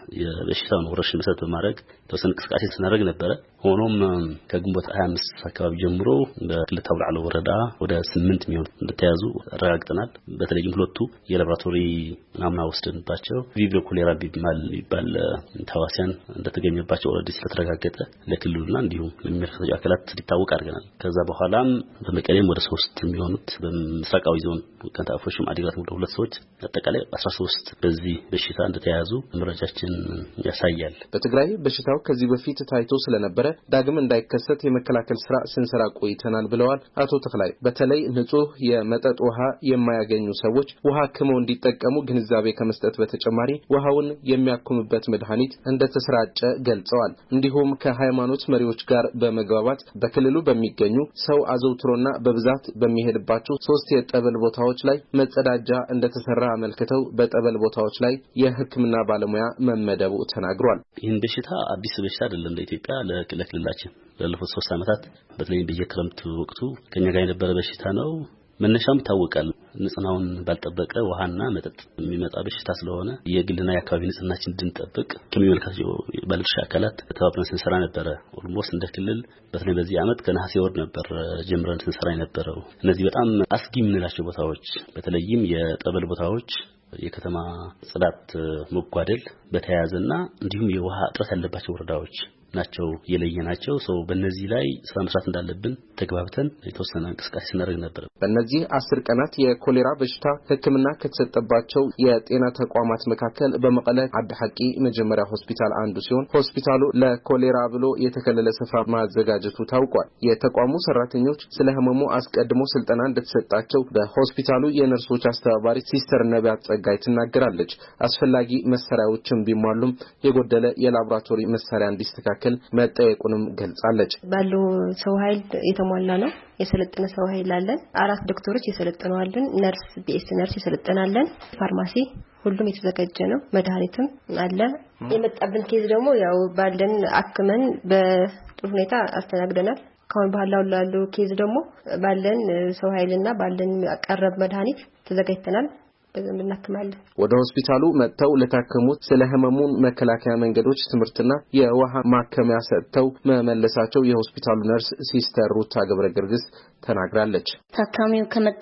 S: የበሽታውን ወረርሽኝ መሰረት በማድረግ ተወሰነ እንቅስቃሴ ስናደርግ ነበር። ሆኖም ከግንቦት ሀያ አምስት አካባቢ ጀምሮ በክልተ አውላዕሎ ወረዳ ወደ ስምንት የሚሆኑ እንደተያዙ አረጋግጠናል። በተለይም ሁለቱ የላቦራቶሪ ናሙና ወስደንባቸው ቪብሪዮ ኮሌራ ቢባል ይባል ተዋሲያን እንደተገኘባቸው ኦልሬዲ ስለተረጋገጠ ለክልሉና እንዲሁም ለሚመለከታቸው አካላት እንዲታወቅ አድርገናል። ከዛ በኋላም በመቀሌም ወደ ሶስት የሚሆኑት በምስራቃዊ ዞን ከንታፎሽም አዲግራት ወደ ሁለት ሰዎች አጠቃላይ አስራ ሶስት በዚህ በሽታ እንደተያዙ መረጃችን ያሳያል።
R: በትግራይ በሽታው ከዚህ በፊት ታይቶ ስለነበረ ዳግም እንዳይከሰት የመከላከል ስራ ስንሰራ ቆይተናል ብለዋል አቶ ተክላይ። በተለይ ንጹህ የመጠጥ ውሃ የማያገኙ ሰዎች ውሃ ከመው እንዲጠቀሙ ግንዛቤ ከመስጠት በተጨማሪ ውሃውን የሚያክሙበት መድኃኒት እንደተሰራጨ ገልጸዋል። እንዲሁም ከሃይማኖት መሪዎች ጋር በመግባባት በክልሉ በሚገኙ ሰው አዘውትሮና በብዛት በሚሄድባቸው ሶስት የጠበል ቦታዎች ላይ መጸዳጃ እንደተሰራ አመልክተው በጠበል ቦታዎች ላይ የሕክምና ባለሙያ መመደቡ ተናግሯል።
S: ይህን በሽታ አዲስ በሽታ አይደለም ለኢትዮጵያ ለክልላችን ላለፉት ሶስት ዓመታት በተለይ በየክረምቱ ወቅቱ ከኛ ጋር የነበረ በሽታ ነው። መነሻም ታወቃል። ንጽህናውን ባልጠበቀ ውሃና መጠጥ የሚመጣ በሽታ ስለሆነ የግልና የአካባቢ ንጽህናችን እንድንጠብቅ ከሚመለከታቸው ባለድርሻ አካላት ተባብረን ስንሰራ ነበር። ኦልሞስት እንደ ክልል በተለይ በዚህ ዓመት ከነሐሴ ወር ነበር ጀምረን ስንሰራ የነበረው። እነዚህ በጣም አስጊ የምንላቸው ቦታዎች በተለይም የጠበል ቦታዎች የከተማ ጽዳት መጓደል በተያያዘና እንዲሁም የውሃ እጥረት ያለባቸው ወረዳዎች ናቸው የለየናቸው። ሰው በእነዚህ ላይ ስራ መስራት እንዳለብን ተግባብተን የተወሰነ እንቅስቃሴ ስናደርግ ነበር።
R: በእነዚህ አስር ቀናት የኮሌራ በሽታ ሕክምና ከተሰጠባቸው የጤና ተቋማት መካከል በመቀለ አዲ ሐቂ መጀመሪያ ሆስፒታል አንዱ ሲሆን ሆስፒታሉ ለኮሌራ ብሎ የተከለለ ስፍራ ማዘጋጀቱ ታውቋል። የተቋሙ ሰራተኞች ስለ ህመሙ አስቀድሞ ስልጠና እንደተሰጣቸው በሆስፒታሉ የነርሶች አስተባባሪ ሲስተር ነቢያት ጸጋይ ትናገራለች። አስፈላጊ መሳሪያዎችን ቢሟሉም የጎደለ የላቦራቶሪ መሳሪያ እንዲስተካከል መጠየቁንም ገልጻለች።
L: ባለው ሰው ኃይል የተሟላ ነው። የሰለጠነ ሰው ኃይል አለን። አራት ዶክተሮች የሰለጠነዋለን። ነርስ ቢኤስ ነርስ የሰለጠናለን። ፋርማሲ ሁሉም የተዘጋጀ ነው። መድኃኒትም አለ። የመጣብን ኬዝ ደግሞ ያው ባለን አክመን በጥሩ ሁኔታ አስተናግደናል። ካሁን በኋላ ላለው ኬዝ ደግሞ ባለን ሰው ኃይልና ባለን አቀረብ መድኃኒት ተዘጋጅተናል። በዘም እናከማለን።
R: ወደ ሆስፒታሉ መጥተው ለታከሙት ስለ ህመሙን መከላከያ መንገዶች ትምህርትና የውሃ ማከሚያ ሰጥተው መመለሳቸው የሆስፒታሉ ነርስ ሲስተር ሩታ ገብረገርግስ ተናግራለች።
T: ታካሚው ከመጣ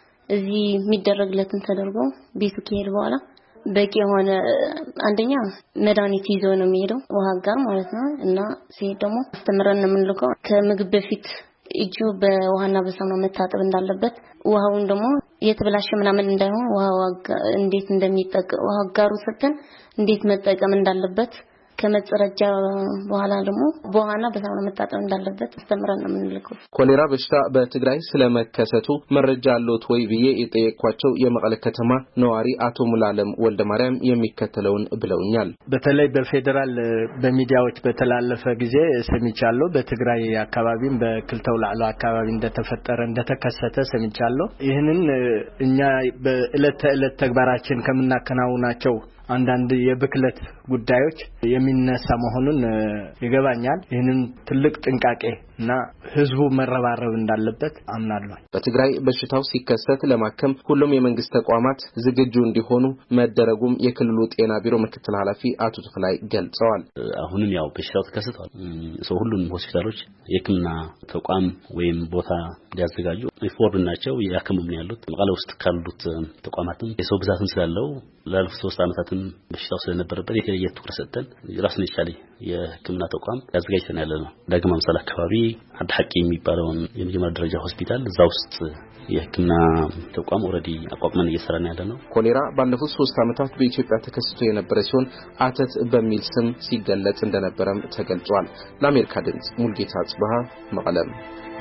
T: እዚህ የሚደረግለትን ተደርጎ ቤቱ ከሄደ በኋላ በቂ የሆነ አንደኛ መድኃኒት ይዞ ነው የሚሄደው ውሃ ጋር ማለት ነው። እና ሲሄድ ደግሞ አስተምረን ነው የምንልከው ከምግብ በፊት እጁ በውሃና በሳሙና መታጠብ እንዳለበት ውሃውን ደግሞ የተበላሸ ምናምን እንዳይሆን ውሃው እንዴት እንደሚጠቀም ውሃ ጋሩ ሰጥተን እንዴት መጠቀም እንዳለበት ከመጽረጃ በኋላ ደግሞ በውሃና በሳሙና መታጠብ እንዳለበት አስተምረን ነው የምንልከው።
R: ኮሌራ በሽታ በትግራይ ስለመከሰቱ መረጃ አለዎት ወይ ብዬ የጠየቅኳቸው የመቀለ ከተማ ነዋሪ አቶ ሙላለም ወልደማርያም የሚከተለውን ብለውኛል።
U: በተለይ በፌደራል በሚዲያዎች በተላለፈ ጊዜ ሰምቻለሁ። በትግራይ አካባቢም በክልተ አውላዕሎ አካባቢ እንደተፈጠረ እንደተከሰተ ሰምቻለሁ። ይህንን እኛ በእለት ተእለት ተግባራችን ከምናከናውናቸው አንዳንድ የብክለት ጉዳዮች የሚነሳ መሆኑን ይገባኛል። ይህንን ትልቅ ጥንቃቄ እና ህዝቡ መረባረብ እንዳለበት አምናለሁ።
R: በትግራይ በሽታው ሲከሰት ለማከም ሁሉም የመንግስት ተቋማት ዝግጁ እንዲሆኑ መደረጉም የክልሉ ጤና ቢሮ ምክትል ኃላፊ አቶ ተክላይ ገልጸዋል።
S: አሁንም ያው በሽታው ተከስቷል። ሰው ሁሉም ሆስፒታሎች የህክምና ተቋም ወይም ቦታ ሊያዘጋጁ ኢንፎርም ናቸው ያከሙም ያሉት መቀለ ውስጥ ካሉት ተቋማትም የሰው ብዛትም ስላለው ላለፉት ሶስት አመታትም በሽታው ስለነበረበት የተለየ ትኩረት ሰጥተን ራስን የቻለ የህክምና ተቋም ያዘጋጅተን ያለ ነው። ዳግም አምሳል አካባቢ አድ ሐቂ የሚባለውን የመጀመሪያ ደረጃ ሆስፒታል እዛ ውስጥ የህክምና ተቋም ኦሬዲ አቋቁመን እየሰራን ያለ ነው።
R: ኮሌራ ባለፉት ሶስት አመታት በኢትዮጵያ ተከስቶ የነበረ ሲሆን አተት በሚል ስም ሲገለጽ እንደነበረም ተገልጿል። ለአሜሪካ ድምጽ ሙልጌታ ጽባህ መቀለም።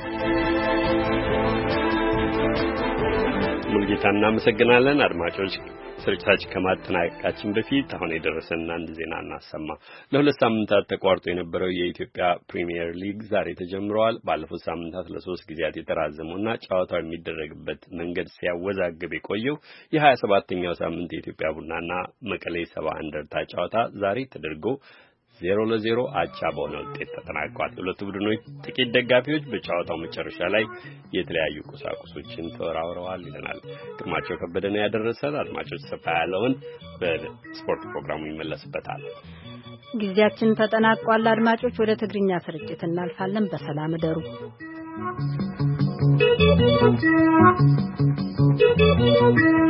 A: ሙልጌታ እናመሰግናለን። አድማጮች ስርጭታችን ከማጠናቀቃችን በፊት አሁን የደረሰን አንድ ዜና እናሰማ። ለሁለት ሳምንታት ተቋርጦ የነበረው የኢትዮጵያ ፕሪሚየር ሊግ ዛሬ ተጀምሯል። ባለፉት ሳምንታት ለሶስት ጊዜያት የተራዘመውና ጨዋታው የሚደረግበት መንገድ ሲያወዛግብ የቆየው የሀያ ሰባተኛው ሳምንት የኢትዮጵያ ቡናና መቀሌ ሰባ እንደርታ ጨዋታ ዛሬ ተደርጎ ዜሮ ለዜሮ አቻ በሆነ ውጤት ተጠናቋል። ሁለቱ ቡድኖች ጥቂት ደጋፊዎች በጨዋታው መጨረሻ ላይ የተለያዩ ቁሳቁሶችን ተወራውረዋል ይለናል ግርማቸው ከበደ ነው ያደረሰን። አድማጮች ሰፋ ያለውን በስፖርት ፕሮግራሙ ይመለስበታል።
C: ጊዜያችን ተጠናቋል። አድማጮች ወደ ትግርኛ ስርጭት እናልፋለን። በሰላም እደሩ። Thank you.